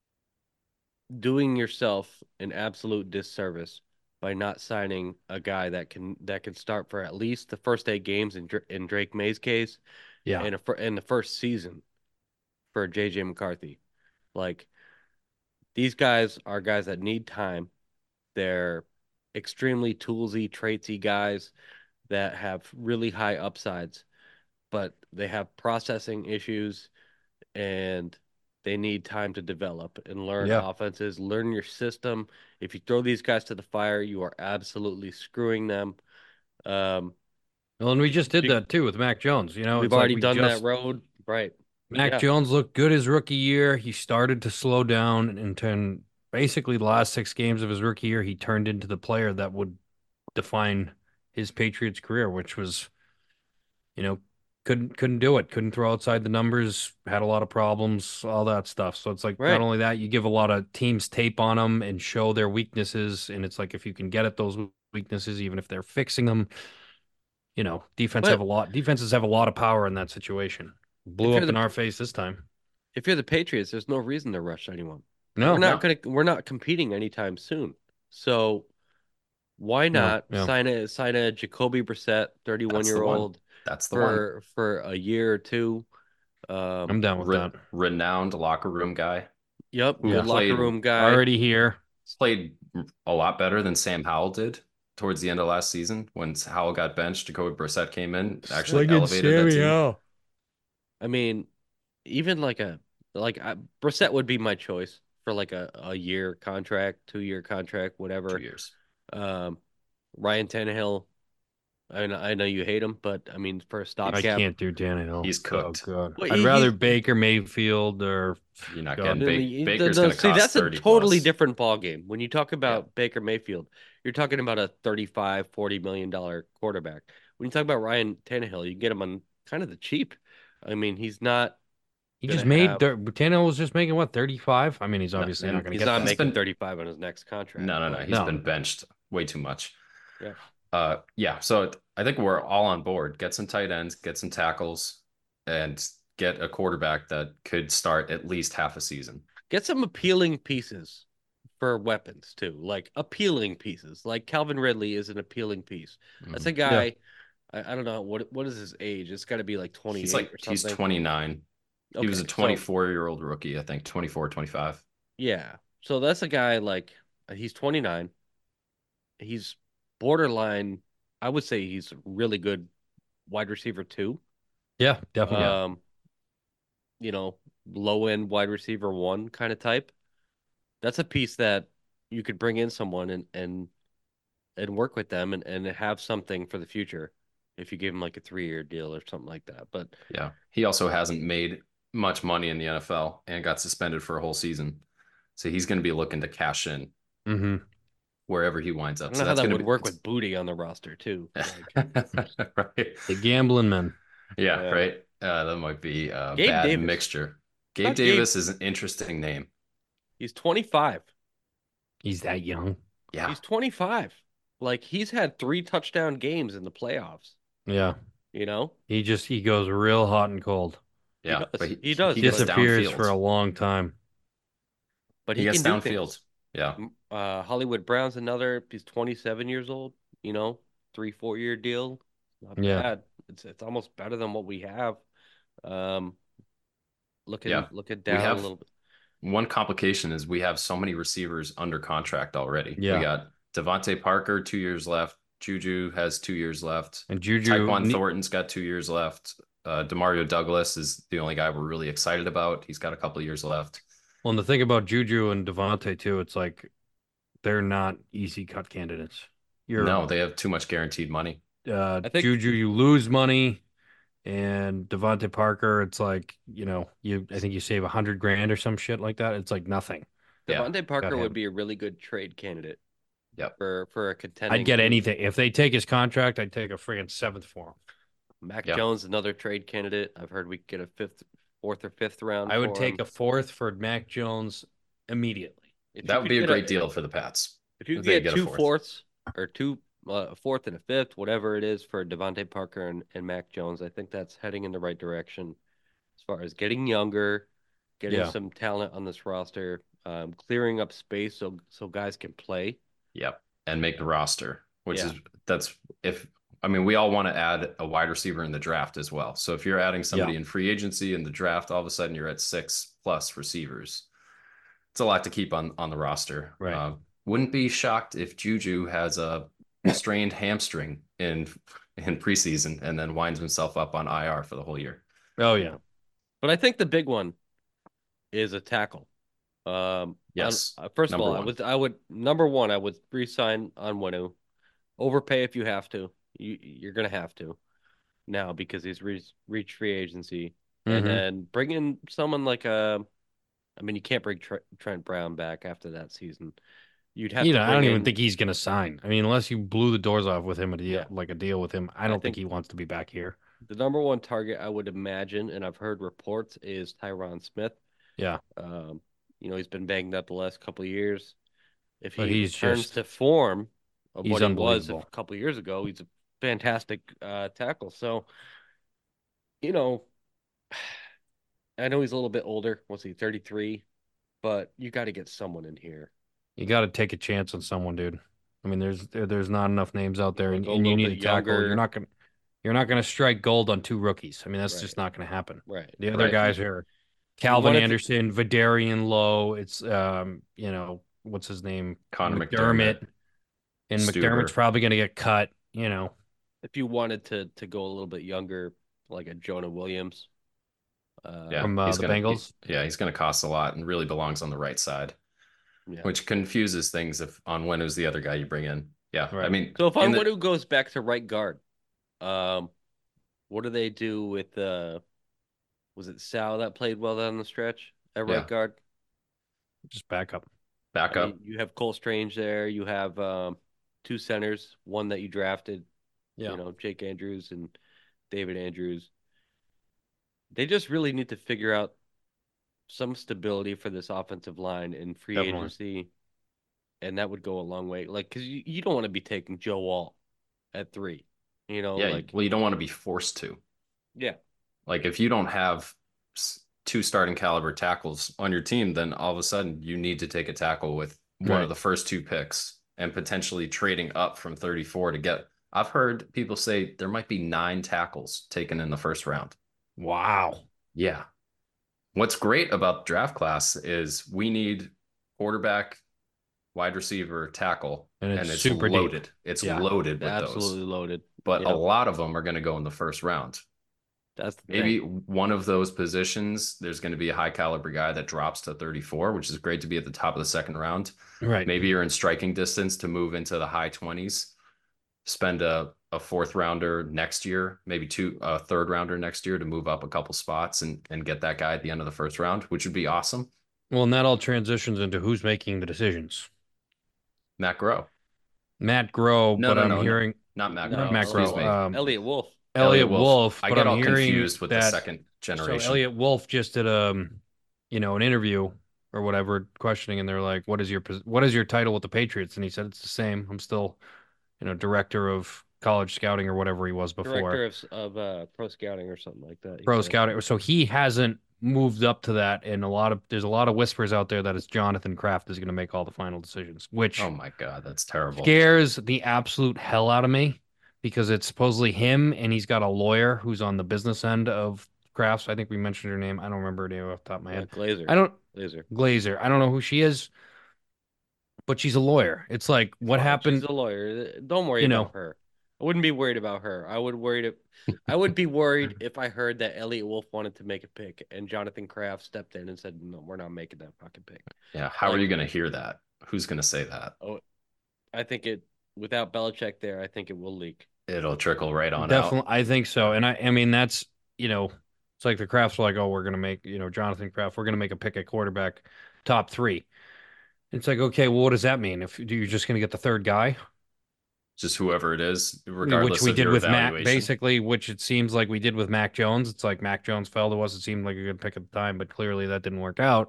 doing yourself an absolute disservice by not signing a guy that can start for at least the first 8 games in Drake May's case, Yeah. and in the first season for JJ McCarthy. Like, these guys are guys that need time. They're extremely toolsy, traitsy guys that have really high upsides, but they have processing issues and they need time to develop and learn offenses, learn your system. If you throw these guys to the fire, you are absolutely screwing them. Well, and we just did that too with Mac Jones. You know, We've it's like already we done just that road. Right. Mac Jones looked good his rookie year. He started to slow down and turn basically the last 6 games of his rookie year, he turned into the player that would define his Patriots career, which was, you know, couldn't do it. Couldn't throw outside the numbers, had a lot of problems, all that stuff. So it's like not only that, you give a lot of teams tape on them and show their weaknesses. And it's like if you can get at those weaknesses, even if they're fixing them, you know, defenses have a lot of power in that situation. Blew up in our face this time. If you're the Patriots, there's no reason to rush anyone. No, we're not competing anytime soon. So why not sign a Jacoby Brissett, 31-year-old, that's the one for a year or two. I'm down with that. Renowned locker room guy. Yep, good locker room guy. Already here. Played a lot better than Sam Howell did towards the end of last season when Howell got benched. Jacoby Brissett came in, actually elevated that team. I mean, even Brissett would be my choice for like a year contract, 2-year contract, whatever. 2 years. Ryan Tannehill, I know you hate him, but I mean, for a stopgap, I can't do Tannehill. He's cooked. Oh, God. I'd rather Baker Mayfield or you're not getting Baker's going to cost that's 30 a totally plus. different ball game. When you talk about Baker Mayfield, you're talking about a $35-40 million quarterback. When you talk about Ryan Tannehill, you get him on kind of the cheap. I mean, he's not. He just made Tannehill was just making what, 35? I mean, he's obviously not going to get. He's not making 35 on his next contract. No. He's been benched way too much. Yeah. So I think we're all on board. Get some tight ends, get some tackles, and get a quarterback that could start at least half a season. Get some appealing pieces for weapons too, like appealing pieces. Like Calvin Ridley is an appealing piece. That's a guy. Yeah. I don't know what is his age. It's got to be like 28 or something. He's 29. Okay, he was a 24-year-old rookie, I think, 24, 25. Yeah. So that's a guy like he's 29. He's borderline. I would say he's really good wide receiver too. Yeah, definitely. You know, low end wide receiver 1 kind of type. That's a piece that you could bring in someone and work with them and have something for the future if you give him like a 3-year deal or something like that. But Yeah. He also hasn't made much money in the NFL and got suspended for a whole season. So he's going to be looking to cash in Mm-hmm. wherever he winds I up. don't So know how that's that going would to be work with Booty on the roster too. Like, right. The gambling men. Yeah, Yeah. right. That might be a Gabe bad Davis. mixture. Gabe Not Davis is an interesting name. He's 25. He's that young. Yeah. He's 25. Like he's had 3 touchdown games in the playoffs, Yeah. you know? He goes real hot and cold. Yeah. does. But He does, he gets Disappears downfield. for a long time. But He he gets can do downfield. things. Yeah. Hollywood Brown's another. He's 27 years old. 3-4 year deal. Not Yeah. bad. It's almost better than what we have. Looking Yeah. down have a little bit. One complication is we have so many receivers under contract already. Yeah. We got Devontae Parker, 2 years left. Juju has 2 years left. And Juju Tyquan Thornton's got 2 years left. Demario Douglas is the only guy we're really excited about. He's got a couple of years left. Well, and the thing about Juju and Devontae too, it's like they're not easy cut candidates. No, they have too much guaranteed money. I think Juju, you lose money, and Devontae Parker, it's like I think you save $100,000 or some shit like that. It's like nothing. Yeah. Devontae Parker him. would be a really good trade candidate. Yep. For a contending. I'd get team. anything if they take his contract. I'd take a friggin' 7th for him. Mac Yeah. Jones, another trade candidate. I've heard we could get a 4th or 5th round. I would for take him. a 4th for Mac Jones immediately. If That you would could be a get great deal for the Pats. If you if could they get get a 2 fourth. fourths or a 4th and a 5th, whatever it is for Devontae Parker and Mac Jones, I think that's heading in the right direction as far as getting younger, getting Yeah. some talent on this roster, clearing up space so guys can play. Yep. And make the roster, which Yeah. we all want to add a wide receiver in the draft as well. So if you're adding somebody Yeah. in free agency in the draft, all of a sudden you're at 6+ receivers. It's a lot to keep on the roster. Right. Wouldn't be shocked if Juju has a strained hamstring in preseason and then winds himself up on IR for the whole year. Oh yeah. But I think the big one is a tackle. Yes. First of Number all, one. I would number one, I would re-sign Onwenu. Overpay if you have to. You're gonna have to now because he's reached free agency, and Mhm. then bring in someone like you can't bring Trent Brown back after that season. You'd have to. I Bring don't even in- think he's gonna sign. I mean, unless you blew the doors off with him Yeah. a deal with him, I don't think think- he wants to be back here. the number one target I would imagine, and I've heard reports, is Tyron Smith. Yeah. He's been banged up the last couple of years. If But he he's returns just- to form of he's what he was a unbelievable. couple of years ago, he's a fantastic tackle. So, I know he's a little bit older. What's he, 33? But you got to get someone in here. You got to take a chance on someone, dude. I mean, there's not enough names out there, and Go a you little need bit a tackle. younger. You're not gonna strike gold on 2 rookies. I mean, that's Right. just not gonna happen. Right. The other Right. guys are Calvin wanted to- Anderson, Vidarian Lowe. It's what's his name? Connor McDermott. And Stuber. McDermott's probably gonna get cut. If you wanted to go a little bit younger, like a Jonah Williams. Yeah, From, he's the gonna- Bengals? he's going to cost a lot and really belongs on the right side, Yeah. which confuses things if Onwenu's the other guy you bring in. Yeah, Right. I mean, So if in the- Onwenu goes back to right guard, what do they do with was it Sal that played well down the stretch at right Yeah. guard? Just back up. back I up, mean, you have Cole Strange there. You have 2 centers, one that you drafted, Yeah. Jake Andrews and David Andrews. They just really need to figure out some stability for this offensive line in free Definitely. agency, and that would go a long way. Like, because you don't want to be taking Joe Walt at 3, yeah. like Well, you don't want to be forced to. yeah, Like if you don't have 2 starting caliber tackles on your team, then all of a sudden you need to take a tackle with one Right. of the first 2 picks and potentially trading up from 34 to get. I've heard people say there might be 9 tackles taken in the first round. Wow. Yeah. What's great about the draft class is we need quarterback, wide receiver, tackle, And it's it's super deep. loaded. It's Yeah. loaded with absolutely those. loaded. But Yeah. a lot of them are going to go in the first round. That's the Maybe thing. one of those positions, there's going to be a high caliber guy that drops to 34, which is great to be at the top of the second round. Right. Maybe you're in striking distance to move into the high 20s, spend a fourth rounder next year, maybe a third rounder next year to move up a couple spots and get that guy at the end of the first round, which would be awesome. Well, and that all transitions into who's making the decisions. Matt Groh. Matt Groh, No, but no, I'm no, no, hearing not Matt not Groh. Matt Excuse Groh, me. Elliot Wolf. Elliot Wolf, I but get I'm all hearing confused with the that second so generation. Elliot Wolf just did an interview or whatever questioning, and they're like, what is your title with the Patriots? And he said it's the same. I'm still, director of college scouting or whatever he was before. Director of pro scouting or something like that. Pro scouting. So he hasn't moved up to that, and there's a lot of whispers out there that it's Jonathan Kraft is going to make all the final decisions, which Oh my God, that's terrible. scares the absolute hell out of me because it's supposedly him, and he's got a lawyer who's on the business end of Crafts. I think we mentioned her name. I don't remember her name off the top of my head. Glazer. I don't Glazer. Glazer. I don't know who she is, but she's a lawyer. It's like what happened. She's a lawyer. Don't worry about her. I wouldn't be worried about her. I would be worried if I heard that Elliot Wolf wanted to make a pick and Jonathan Kraft stepped in and said, "No, we're not making that fucking pick." Yeah, how are you going to hear that? Who's going to say that? Oh, I think without Belichick there, I think it will leak. It'll trickle right on Definitely, out. I think so. And I mean that's it's like the Crafts were like, oh, we're gonna make Jonathan Kraft, we're gonna make a pick at quarterback, top three. It's like, okay, well, what does that mean? If you're just gonna get the third guy, Just whoever it is, which regardless we of did your with evaluation. Mac, basically, which it seems like we did with Mac Jones. It's like Mac Jones fell to us. It seemed like a good pick at the time, but clearly that didn't work out.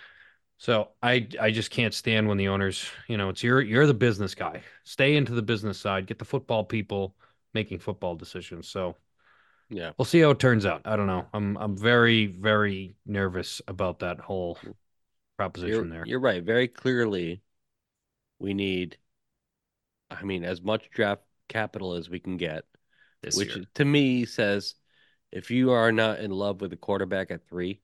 So I just can't stand when the owners, it's you're the business guy. Stay into the business side. Get the football people making football decisions. So Yeah. we'll see how it turns out. I don't know. I'm very, very nervous about that whole proposition there. You're right. Very clearly, we need, I mean, as much draft capital as we can get, This which year. to me says if you are not in love with a quarterback at 3,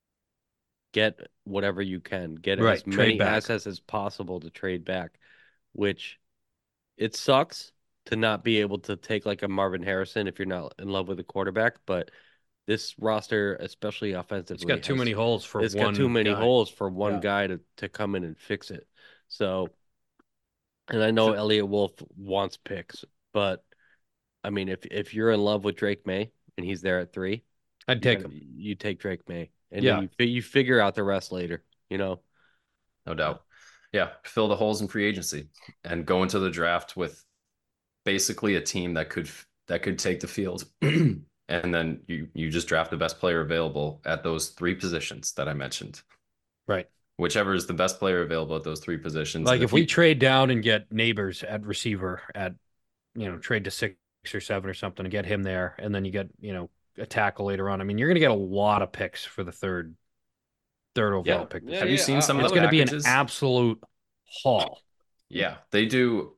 get whatever you can. Get Right, as trade many back. assets as possible to trade back, which it sucks to not be able to take like a Marvin Harrison if you're not in love with a quarterback, but this roster, especially offensively, It's got too many holes for it's one got too many guy. holes for one Yeah. guy to come in and fix it. So, and I know Elliot Wolf wants picks, but I mean, if you're in love with Drake May and he's there at 3, I'd take him. you take Drake May, and Yeah. then you figure out the rest later. No doubt. Yeah, fill the holes in free agency and go into the draft with basically a team that could take the field. And then you just draft the best player available at those 3 positions that I mentioned. Right. Whichever is the best player available at those 3 positions. Like if we trade down and get Neighbors at receiver at, trade to 6 or 7 or something and get him there, and then you get, a tackle later on. I mean, you're going to get a lot of picks for the third overall pick. Have you seen some of the It's going to be an packages? absolute haul. Yeah, they do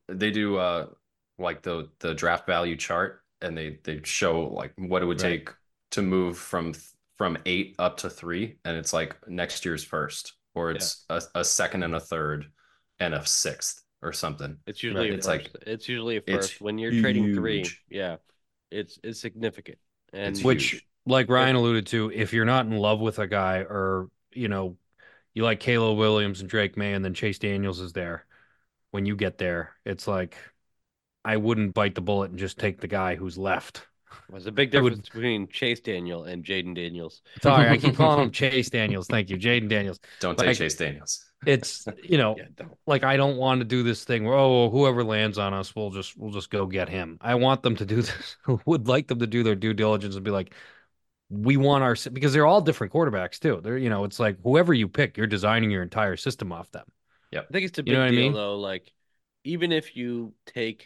like the draft value chart, and they show like what it would take to move from 8 up to 3, and it's like next year's first, or it's a second and a third and a 6th or something. It's usually it's usually a first when you're trading 3. Yeah, it's significant. And which, like Ryan alluded to, if you're not in love with a guy, or you like Caleb Williams and Drake May, and then Chase Daniels is there, when you get there, it's like I wouldn't bite the bullet and just take the guy who's left. There's a big difference between Chase Daniel and Jaden Daniels. Sorry, I keep calling him Chase Daniels. Thank you, Jaden Daniels. Don't take Chase Daniels. It's like I don't want to do this thing where whoever lands on us, we'll just go get him. I want them to do this. Would like them to do their due diligence and be like, we want because they're all different quarterbacks too. They're it's like whoever you pick, you're designing your entire system off them. Yep. I think it's a big deal though. Like even if you take,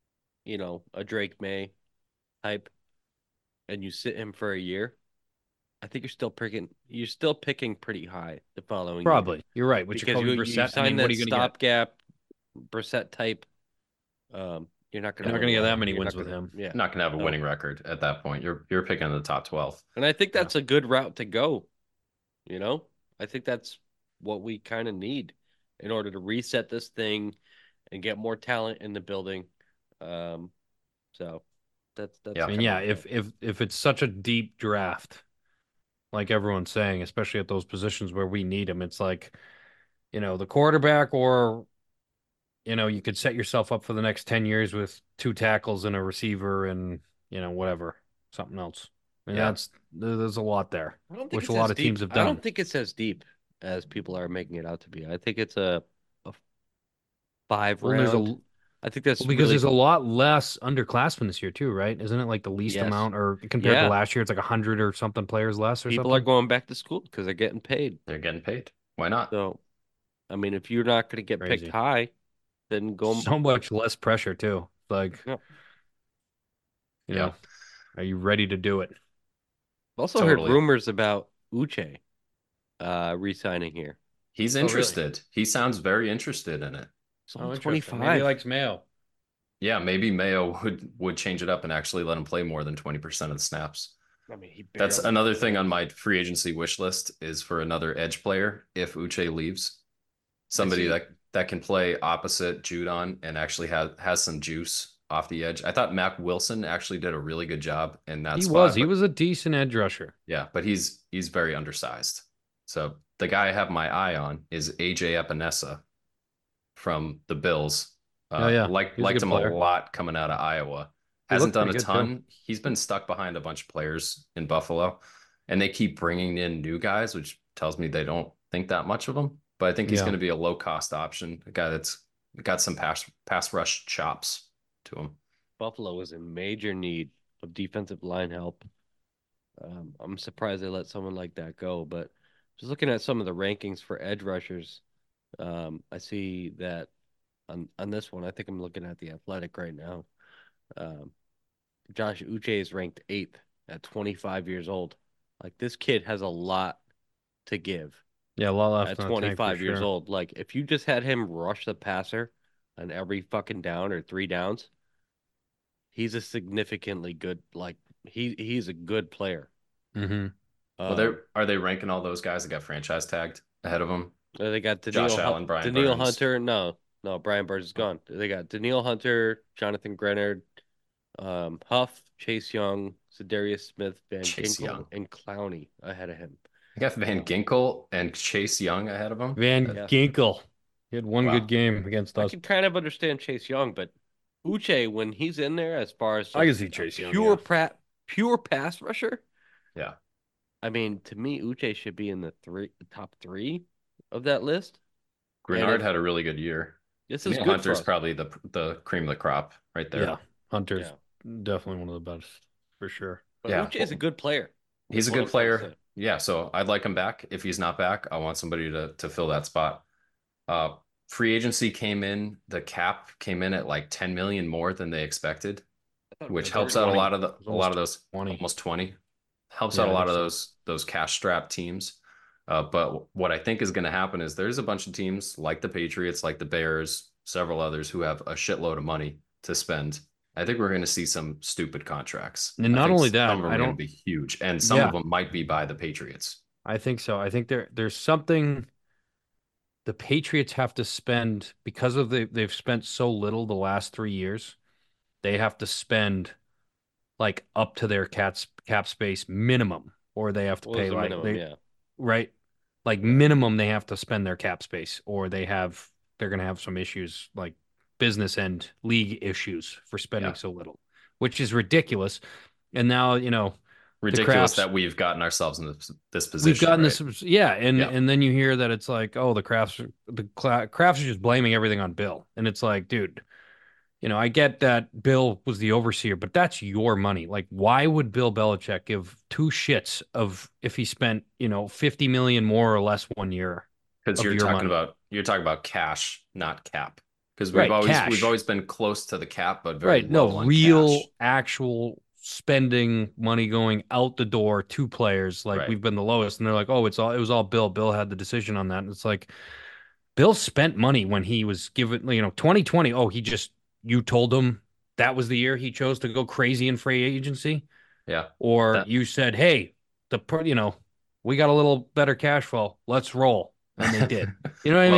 a Drake May type and you sit him for a year, I think you're still picking pretty high the following Probably. year. You're right. Because you sign that stopgap Brissett type. You're not going to get that many wins with him. Yeah, not going to have a winning record at that point. You're picking the top 12, and I think that's a good route to go. I think that's what we kind of need in order to reset this thing and get more talent in the building. So That's Yeah. I mean, kind yeah, of if it's such a deep draft, like everyone's saying, especially at those positions where we need them, it's like, the quarterback, or you could set yourself up for the next 10 years with two tackles and a receiver and, whatever, something else. I mean, Yeah. there's a lot there, I don't think which a it's lot as of teams deep. have I don't done. think it's as deep as people are making it out to be. I think it's a five Well, there's round. I think that's because really there's a lot less underclassmen this year too, right? Isn't it like the least yes. amount, or compared to Yeah. last year, it's like 100 or something players less or People are something? going back to school because they're getting paid. They're getting paid. Why not? So, I mean, if you're not going to get picked Crazy. high, then go. So much less pressure too. Like, Yeah. you Yeah. know, are you ready to do it? Also heard Totally. rumors about Uche re-signing here. He's really? interested. He sounds very interested in it. He's Oh, only interesting. 25. Maybe he likes Mayo. Yeah, maybe Mayo would change it up and actually let him play more than 20% of the snaps. I mean, he That's barely another thing on plays. my free agency wish list is for another edge player if Uche leaves. Somebody see- that can play opposite Judon and actually has some juice off the edge. I thought Mac Wilson actually did a really good job in that He spot. he but- was a decent edge rusher. Yeah, but he's very undersized. So the guy I have my eye on is AJ Epinesa from the Bills. Oh, yeah. Liked He's a good him player. a lot coming out of Iowa. He Hasn't looked done a pretty good, ton. He's been stuck behind a bunch of players in Buffalo, and they keep bringing in new guys, which tells me they don't think that much of him. But I think he's Yeah. going to be a low cost option, a guy that's got some pass rush chops to him. Buffalo is in major need of defensive line help. I'm surprised they let someone like that go, but just looking at some of the rankings for edge rushers, I see that on this one, I think I'm looking at the Athletic right now. Josh Uche is ranked 8th at 25 years old. Like this kid has a lot to give Yeah, a lot left at in the tank for 25 years sure. old. Like if you just had him rush the passer on every fucking down or 3 downs, he's a significantly good he's a good player. Mm-hmm. Well, are they ranking all those guys that got franchise tagged ahead of him? They got Josh Allen, Brian Daniil Burns. Hunter. No, Brian Burns is gone. They got Daniil Hunter, Jonathan Grenard, Huff, Chase Young, Za'Darius Smith, Van Chase Ginkel, Young. and Clowney ahead of him. I got Van Ginkel and Chase Young ahead of him. Van Yeah. Ginkel. He had one Wow. good game against I us. can kind of understand Chase Young, but Uche, when he's in there, as far as I can just see a Chase Young, pure pass rusher. Yeah. I mean, to me, Uche should be in the top 3 of that list. Grenard if- had a really good year. This is Neil good Hunter's for us. probably the cream of the crop right there. Yeah, Hunter's Yeah. definitely one of the best for sure. But Yeah. Uche is a good player. He's a is what good I'm trying to player. say. Yeah, so I'd like him back. If he's not back, I want somebody to fill that spot. Free agency came in, the cap came in at like 10 million more than they expected, I thought it which was helps over out a 20. lot of those 20. almost 20. Helps Yeah, out a I lot think of so. those cash strapped teams. But what I think is going to happen is there's a bunch of teams like the Patriots, like the Bears, several others who have a shitload of money to spend. I think we're going to see some stupid contracts. And I not think only that, some of them I are going don't- to be huge, and some Yeah. of them might be by the Patriots. I think so. I think there's something the Patriots have to spend because of they've spent so little the last 3 years. They have to spend like up to their cap space minimum, or they have to What was pay the like minimum? they Yeah. right, like minimum they have to spend their cap space, or they're gonna have some issues like business and league issues for spending Yeah. so little, which is ridiculous. And now Ridiculous Crafts- that we've gotten ourselves in this position. we've gotten right? this, yeah, and Yeah. and then you hear that it's like, oh, the Crafts are just blaming everything on Bill, and it's like, dude, I get that Bill was the overseer, but that's your money. Like, why would Bill Belichick give two shits of if he spent 50 million more or less 1 year? Because of you're your talking money. about cash, not cap. Because Right, we've cash. always been close to the cap, but very Right, low no, on real cash. actual spending money going out the door to players. Like, Right. we've been the lowest, and they're like, oh, it was all Bill. Bill had the decision on that. And it's like, Bill spent money when he was given, 2020. Oh, you told him that was the year he chose to go crazy in free agency, Yeah. or That- you said, hey, we got a little better cash flow. Let's roll. And they did. You know what I Well, mean?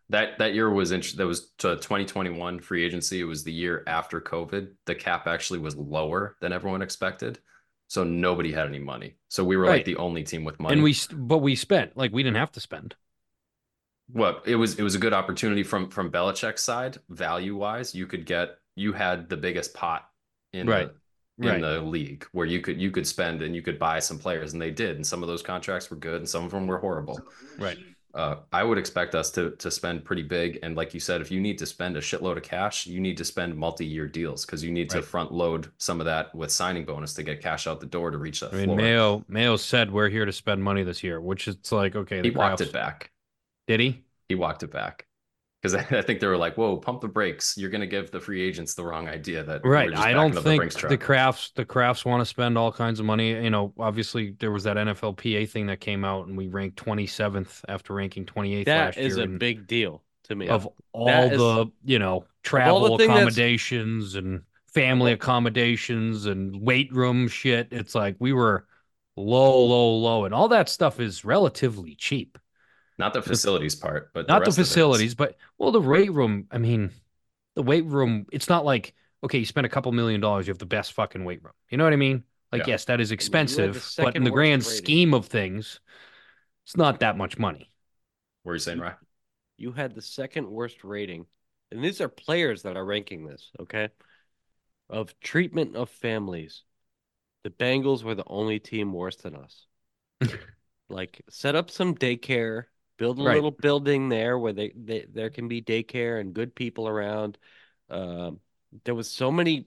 That year was interesting. That was to 2021 free agency. It was the year after COVID. The cap actually was lower than everyone expected. So nobody had any money. So we were like Right. the only team with And money. but we spent, like, we didn't have to spend. Well, it was a good opportunity from Belichick's side, value wise. You had the biggest pot in Right. the league where you could spend and you could buy some players, and they did. And some of those contracts were good and some of them were horrible. Right. I would expect us to spend pretty big. And like you said, if you need to spend a shitload of cash, you need to spend multi-year deals because you need to Right. front load some of that with signing bonus to get cash out the door to reach that I mean, floor. Mayo said we're here to spend money this year, which is like, okay, He the walked Krafts. it back. Did he? He walked it back because I think they were like, "Whoa, pump the brakes! You're going to give the free agents the wrong idea that we're Right. just I backing don't up the think Brinks the truck." Krafts want to spend all kinds of money. You know, obviously there was that NFLPA thing that came out and we ranked 27th after ranking 28th That last is year. a big deal to me. Of all That is- the, travel thing that's- accommodations and family accommodations and weight room shit, it's like we were low, and all that stuff is relatively cheap. Not the facilities part, but Not the rest of it is. facilities, but the weight room. I mean, the weight room. It's not like, okay, you spend a couple $1,000,000, you have the best fucking weight room. You know what I mean? Like, Yeah. yes, that is expensive, but second in the worst grand rating. scheme of things, it's not that much money. What are you saying, Ryan? You had the second worst rating, and these are players that are ranking this, okay? Of treatment of families. The Bengals were the only team worse than us. Like, set up some daycare, build a Right. little building there where there can be daycare and good people around. There was so many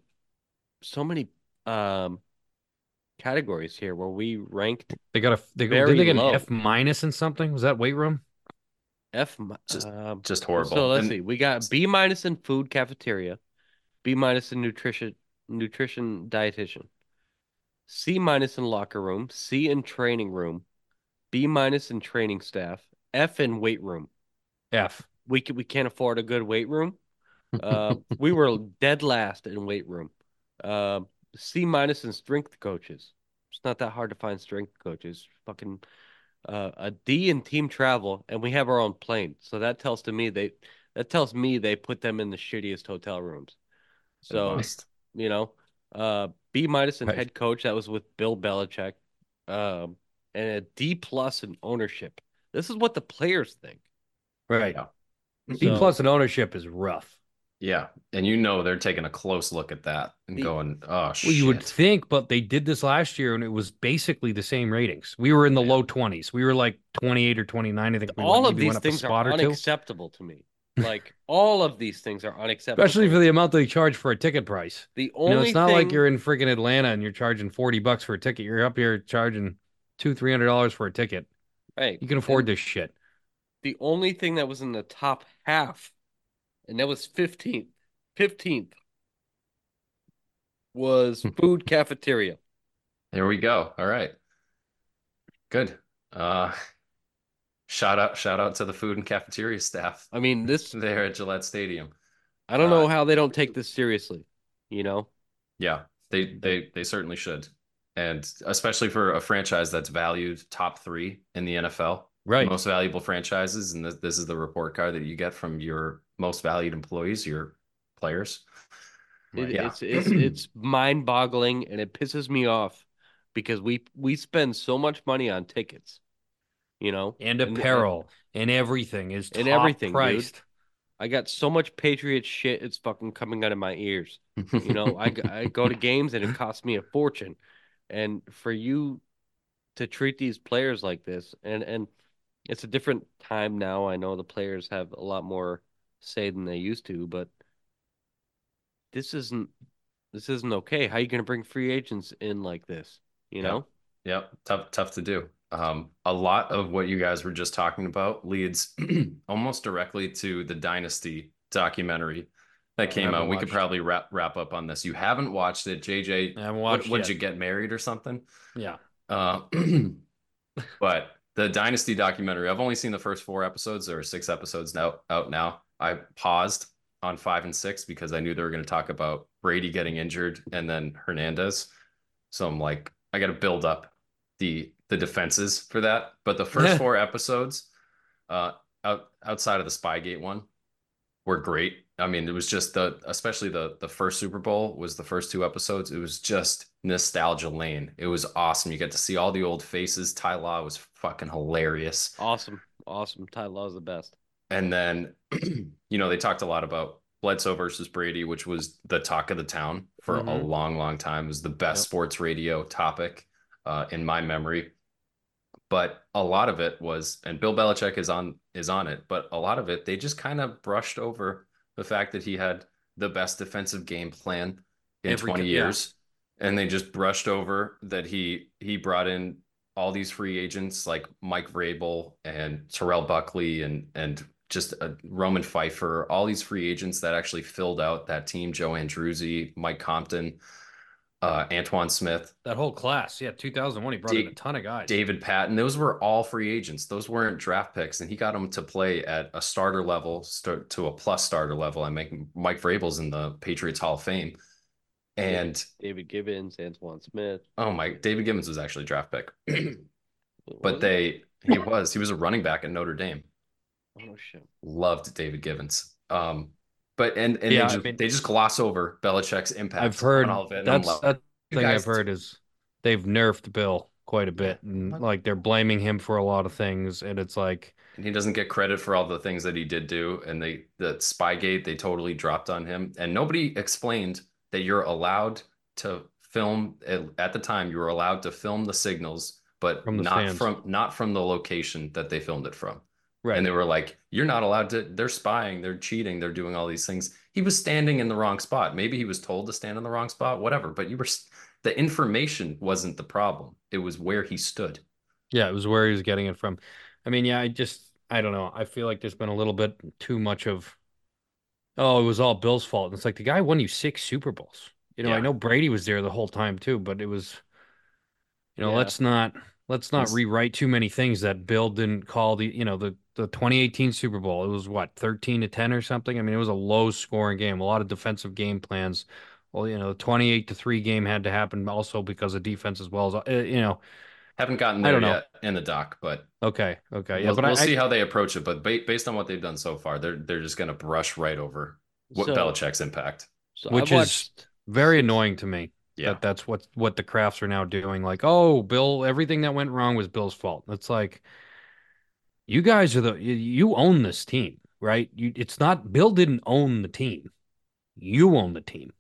categories here where we ranked They got did Very they get an low. F minus in something? Was that weight room? F. Just horrible. So let's And see. We got B minus in food cafeteria, B minus in nutrition dietitian, C minus in locker room, C in training room, B minus in training staff, F in weight room. F. We can't afford a good weight room. We were dead last in weight room. C minus in strength coaches. It's not that hard to find strength coaches. Fucking a D in team travel, and we have our own plane. So that tells me they put them in the shittiest hotel rooms. So must. B minus in Right. head coach. That was with Bill Belichick. And a D plus in ownership. This is what the players think. Right. Yeah. B So- plus in ownership is rough. Yeah, and they're taking a close look at that and going, "Oh shit." Well, you would think, but they did this last year and it was basically the same ratings. We were in the low 20s. We were like 28 or 29. I think All of maybe these went up a things are spot or two. unacceptable to me. Like all of these things are unacceptable. Especially for the amount they charge for a ticket price. the You know, only it's not thing, like you're in freaking Atlanta and you're charging $40 for a ticket. You're up here charging $200-300 for a ticket. right. You can afford And this shit. the only thing that was in the top half, and that was 15th. 15th was food cafeteria. There we go. All right. Good. Shout out to the food and cafeteria staff I mean, this there at Gillette Stadium. I don't know how they don't take this seriously, you know? Yeah, they certainly should. And especially for a franchise that's valued top 3 in the NFL. Right. Most valuable franchises, and this is the report card that you get from your most valued employees, your players. Yeah. It's mind-boggling, and it pisses me off because we spend so much money on tickets, you know, And apparel and everything is and top everything, dude. priced. I got so much Patriot shit, it's fucking coming out of my ears. You know, I go to games and it costs me a fortune, and for you to treat these players like this, and it's a different time now. I know the players have a lot more say than they used to, but this isn't okay. How are you going to bring free agents in like this? You know? Yep, tough to do. A lot of what you guys were just talking about leads almost directly to the Dynasty documentary that came haven't out. We could watched. probably wrap up on this. You haven't watched it, JJ. I haven't watched Would yet. you get married or something? Yeah. But the Dynasty documentary, I've only seen the first 4 episodes. There are 6 episodes out now. I paused on 5 and 6 because I knew they were going to talk about Brady getting injured and then Hernandez. So I'm like, I got to build up the defenses for that. But the first 4 episodes, outside of the Spygate one were great. I mean, it was just especially the first Super Bowl was the first two episodes. It was just nostalgia lane. It was awesome. You get to see all the old faces. Ty Law was fucking hilarious. Awesome. Ty Law's the best. And then, they talked a lot about Bledsoe versus Brady, which was the talk of the town for a long, long time. It was the best sports radio topic in my memory. But a lot of it was, and Bill Belichick is on it, but a lot of it, they just kind of brushed over the fact that he had the best defensive game plan in 20 years. And they just brushed over that he brought in all these free agents like Mike Vrabel and Terrell Buckley and just Roman Pfeiffer, all these free agents that actually filled out that team, Joe Andruzzi, Mike Compton, Antoine Smith. That whole class. Yeah, 2001, he brought in a ton of guys. David Patton. Those were all free agents. Those weren't draft picks. And he got them to play at a starter level to a plus starter level. I mean, Mike Vrabel's in the Patriots Hall of Fame. And David Gibbons, Antoine Smith. David Gibbons was actually a draft pick. But he was a running back at Notre Dame. Oh shit. Loved David Gibbons. But they just gloss over Belichick's impact. I've heard on all of it. That's thing I've heard is they've nerfed Bill quite a bit, and like they're blaming him for a lot of things, and it's like, and he doesn't get credit for all the things that he did do, and the Spygate they totally dropped on him, and nobody explained that you're allowed to film at the time. You were allowed to film the signals, but not from the location that they filmed it from. Right. And they were like, you're not allowed to, they're spying, they're cheating, they're doing all these things. He was standing in the wrong spot. Maybe he was told to stand in the wrong spot, whatever. But the information wasn't the problem. It was where he stood. Yeah, it was where he was getting it from. I mean, yeah, I don't know. I feel like there's been a little bit too much of, it was all Bill's fault. And it's like the guy won you 6 Super Bowls. I know Brady was there the whole time too, but it was, let's not rewrite too many things that Bill didn't call the 2018 Super Bowl. It was what, 13-10 or something? I mean, it was a low scoring game, a lot of defensive game plans. Well, the 28-3 game had to happen also because of defense as well as, haven't gotten there yet in the doc, but okay. Yeah, we'll see how they approach it. But based on what they've done so far, they're just going to brush right over Belichick's impact, which is very annoying to me. Yeah, that's what the Krafts are now doing. Like, Bill, everything that went wrong was Bill's fault. It's like, you guys are you own this team, right? It's not Bill didn't own the team. You own the team.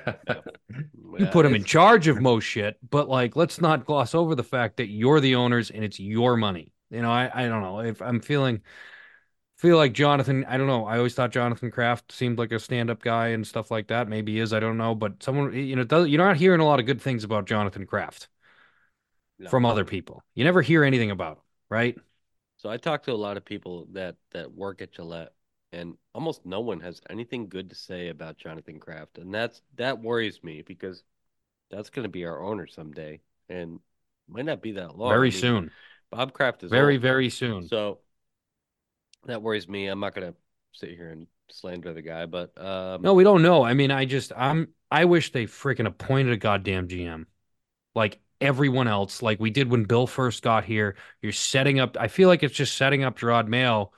You put him in charge of most shit, but like, let's not gloss over the fact that you're the owners and it's your money. I don't know if I'm feel like Jonathan. I don't know. I always thought Jonathan Kraft seemed like a stand-up guy and stuff like that. Maybe he is. I don't know. But someone, you're not hearing a lot of good things about Jonathan Kraft from other people. You never hear anything about him, right? So I talked to a lot of people that work at Gillette, and almost no one has anything good to say about Jonathan Kraft, and that worries me because that's going to be our owner someday, and might not be that long. Very soon. Bob Kraft is very, old, very soon. So that worries me. I'm not going to sit here and slander the guy, but no, we don't know. I mean, I wish they freaking appointed a goddamn GM, like everyone else, like we did when Bill first got here. You're setting up. I feel like it's just setting up Gerard Mayo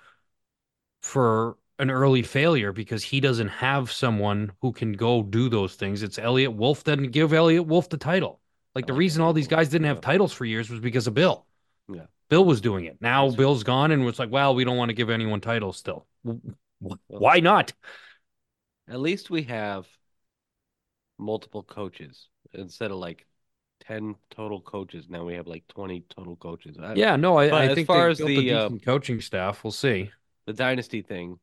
for an early failure because he doesn't have someone who can go do those things. It's Elliot Wolf. Didn't give Elliot Wolf the title. Like the reason all these guys didn't have titles for years was because of Bill. Yeah. Bill was doing it. Now Bill's gone and was like, well, we don't want to give anyone titles still. Why not? At least we have multiple coaches instead of like 10 total coaches. Now we have like 20 total coaches. I think as far as the coaching staff, we'll see. The dynasty thing,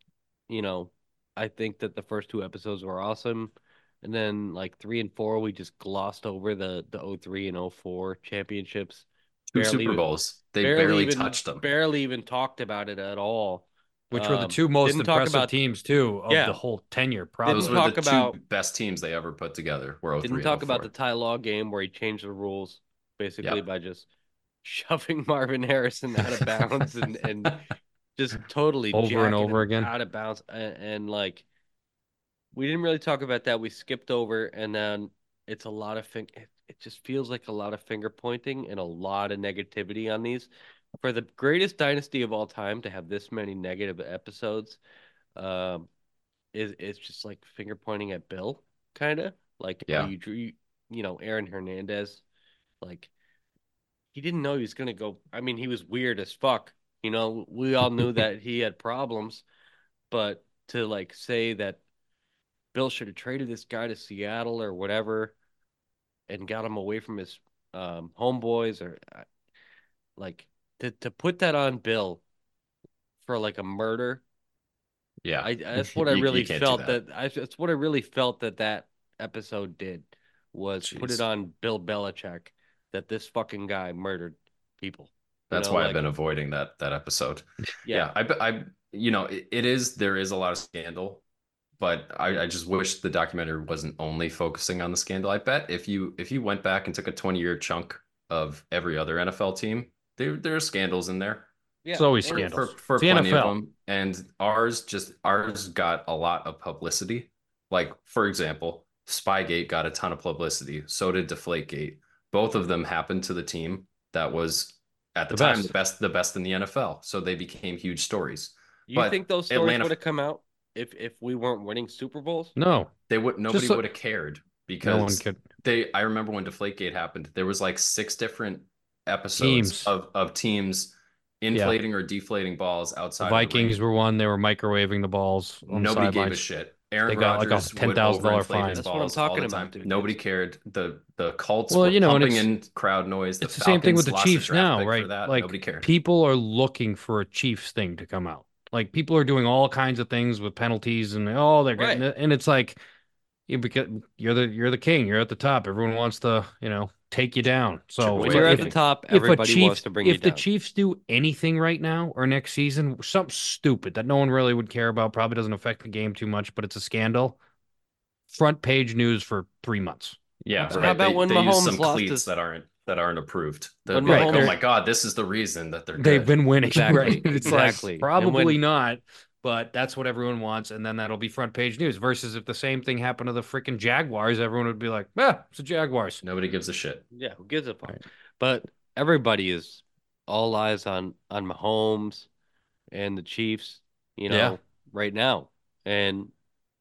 I think that the first 2 episodes were awesome. And then like 3 and 4, we just glossed over the 03 and 04 championships. 2 Super Bowls. They barely touched them. Barely even talked about it at all. Which were the 2 most impressive teams, too, of the whole tenure. Probably. Those were the 2 best teams they ever put together. Were 03 didn't talk about the Ty Law game where he changed the rules basically by just shoving Marvin Harrison out of bounds and just totally over and over again out of bounds. And like, we didn't really talk about that. We skipped over, and then it's a lot of it just feels like a lot of finger pointing and a lot of negativity on these. for the greatest dynasty of all time to have this many negative episodes, um, is it's just like finger pointing at Bill, kind of like, oh, Yeah. Aaron Hernandez, like he didn't know he was gonna go. I mean, he was weird as fuck. We all knew that he had problems, but to like say that Bill should have traded this guy to Seattle or whatever and got him away from his homeboys or like to put that on Bill for like a murder. Yeah. That's what I You really can't do felt that. that's what I really felt that episode did was put it Jeez. on Bill Belichick that this fucking guy murdered people. That's why I've been Like, avoiding that episode. yeah, Yeah, there is a lot of scandal, but I just wish the documentary wasn't only focusing on the scandal. I bet if you went back and took a 20-year chunk of every other NFL team, there are scandals in there It's yeah, always and for scandals. for It's the plenty of NFL. them, and ours got a lot of publicity. Like for example, Spygate got a ton of publicity. So did Deflategate. Both of them happened to the team that was at the The time best. the best in the NFL. So they became huge stories. you think But those stories Atlanta, would have come out if we weren't winning Super Bowls? No, nobody just would have cared no one because could. I remember when Deflategate happened, there was like six different episodes Teams. of teams Yeah. inflating or deflating balls The outside of the Vikings ring. were one. They were microwaving the balls on the Nobody gave a sidelines. shit. They Aaron got like a Rodgers would $10,000 overinflate fine. his That's what I'm balls all talking the about, time. dude. Nobody cared. The Colts Well, were and pumping it's in crowd noise. The it's the same thing with Falcons the lost a Chiefs draft now, pick for right? that. Like Nobody cared. people are looking for a Chiefs thing to come out. Like people are doing all kinds of things with penalties and they're getting Right. it. And it's like because you're the king, you're at the top. Everyone wants to, take you down. So When away you're at from the me. top, if a everybody wants Chiefs to bring you if the down. Chiefs do anything right now or next season, something stupid that no one really would care about, probably doesn't affect the game too much, but it's a scandal. Front page news for 3 months. Yeah, How right. about when They use Mahomes some lost cleats his that aren't approved. They're when like, oh Mahomes my God, this is the reason that they're They've good. been winning, Exactly, right? It's exactly. like And probably when not, but that's what everyone wants, and then that'll be front page news. Versus if the same thing happened to the freaking Jaguars, everyone would be like, "Yeah, it's the Jaguars." Nobody gives a shit. yeah, who gives a fuck? Right. But everybody is all eyes on Mahomes and the Chiefs, Yeah. right now. And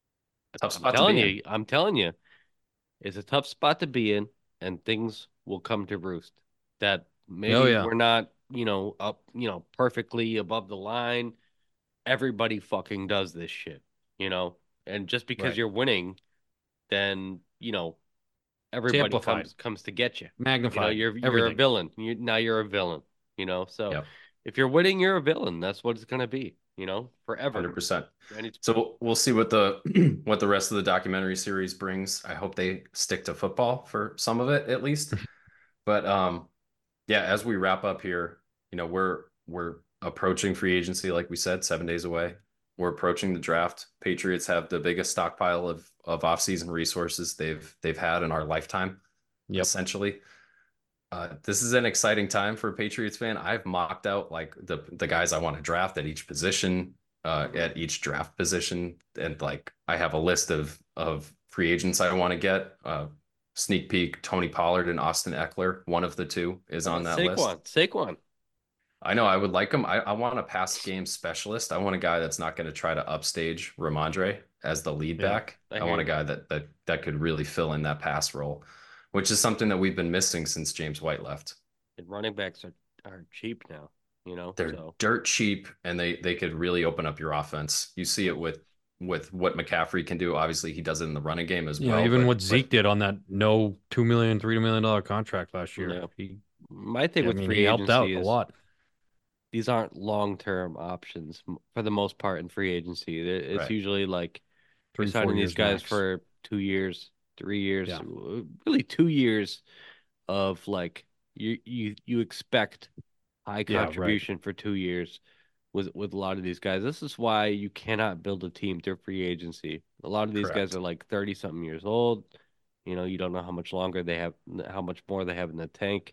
Tough spot to be in. I'm telling you, it's a tough spot to be in, and things will come to roost. That Oh maybe yeah. we're not, up, perfectly above the line. Everybody fucking does this shit, you know? And just because Right. you're winning, then, It's everybody amplified, comes to get you. magnified, You're a everything. villain. Now you're a villain, So Yep, if you're winning, you're a villain. That's what it's gonna be, forever. 100%. And it's So we'll see what the what the rest of the documentary series brings. I hope they stick to football for some of it at least. But yeah, as we wrap up here, we're approaching free agency, like we said, 7 days away. We're approaching the draft. Patriots have the biggest stockpile of offseason resources they've had in our lifetime, Yep. essentially. This is an exciting time for a Patriots fan. I've mocked out like the guys I want to draft at each position, at each draft position, and like I have a list of free agents I want to get. Sneak peek: Tony Pollard and Austin Eckler. One of the two is on that list. Saquon. I know I would like him. I want a pass game specialist. I want a guy that's not going to try to upstage Ramondre as the lead Yeah, back. I I hear want a you. guy that could really fill in that pass role, which is something that we've been missing since James White left. And running backs are cheap now, They're So dirt cheap and they could really open up your offense. You see it with what McCaffrey can do. Obviously, he does it in the running game as well. Even but what Zeke did on that no $2 million, $3 million contract last year. Yeah. My thing with free he helped out agency a is lot. these aren't long-term options for the most part in free agency. It's Right. usually like you're 3-4 signing these years guys max. for 2 years, 3 years, Yeah. really 2 years of like you expect high Yeah, right. contribution for 2 years with a lot of these guys. This is why you cannot build a team through free agency. A lot of these guys Correct. are like 30 something years old. You don't know how much longer they have, how much more they have in the tank.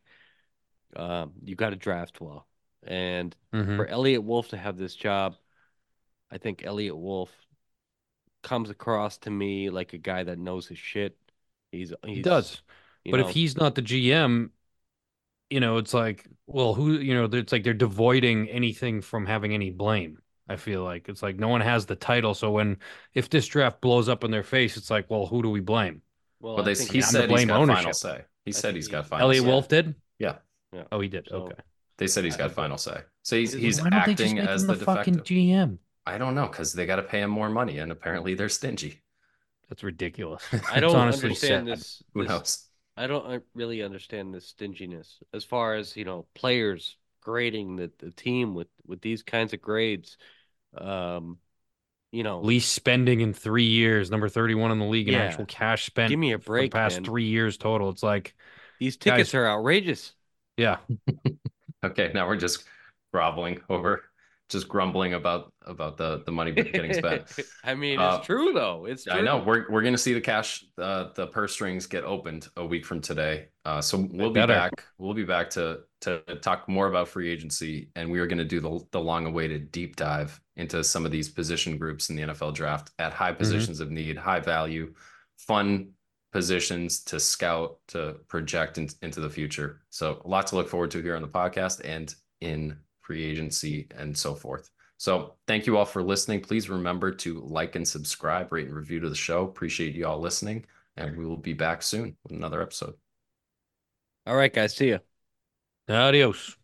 You got to draft well. And Mhm. for Elliot Wolf to have this job, I think Elliot Wolf comes across to me like a guy that knows his shit. He does. you But if know, he's not the GM, it's like, well, who, it's like they're devoiding anything from having any blame. I feel like it's like no one has the title. So if this draft blows up in their face, it's like, well, who do we blame? Well, Well, I he think I'm to said he's blame got final ownership. say. He I said think he's got he- final Elliot say. Wolf did? Yeah, yeah. Oh, he did. So, Okay. they said he's got but- final say. So he's Then he's Why don't they just acting make as him the the fucking defective. GM? I don't know because they got to pay him more money, and apparently they're stingy. That's ridiculous. I It's don't honestly understand sad. this. Who this knows? I don't really understand this stinginess as far as players grading the team with these kinds of grades. Um, Least spending in 3 years, number 31 in the league in Yeah. actual cash spent Give me a for the break, past man. 3 years total. It's like, these tickets Guys. are outrageous. yeah, Okay, now we're just groveling over, just grumbling about the money getting spent. I mean, Uh, it's true though. It's true. I know we're gonna see the purse strings get opened a week from today. So we'll be better. back. We'll be back to talk more about free agency, and we are going to do the long-awaited deep dive into some of these position groups in the NFL draft at high positions of need, high value, fun positions to scout, to project into the future. So a lot to look forward to here on the podcast and in free agency and so forth. So thank you all for listening. Please remember to like and subscribe, rate and review to the show. Appreciate you all listening, and we will be back soon with another episode. All right, guys. See ya. Adios.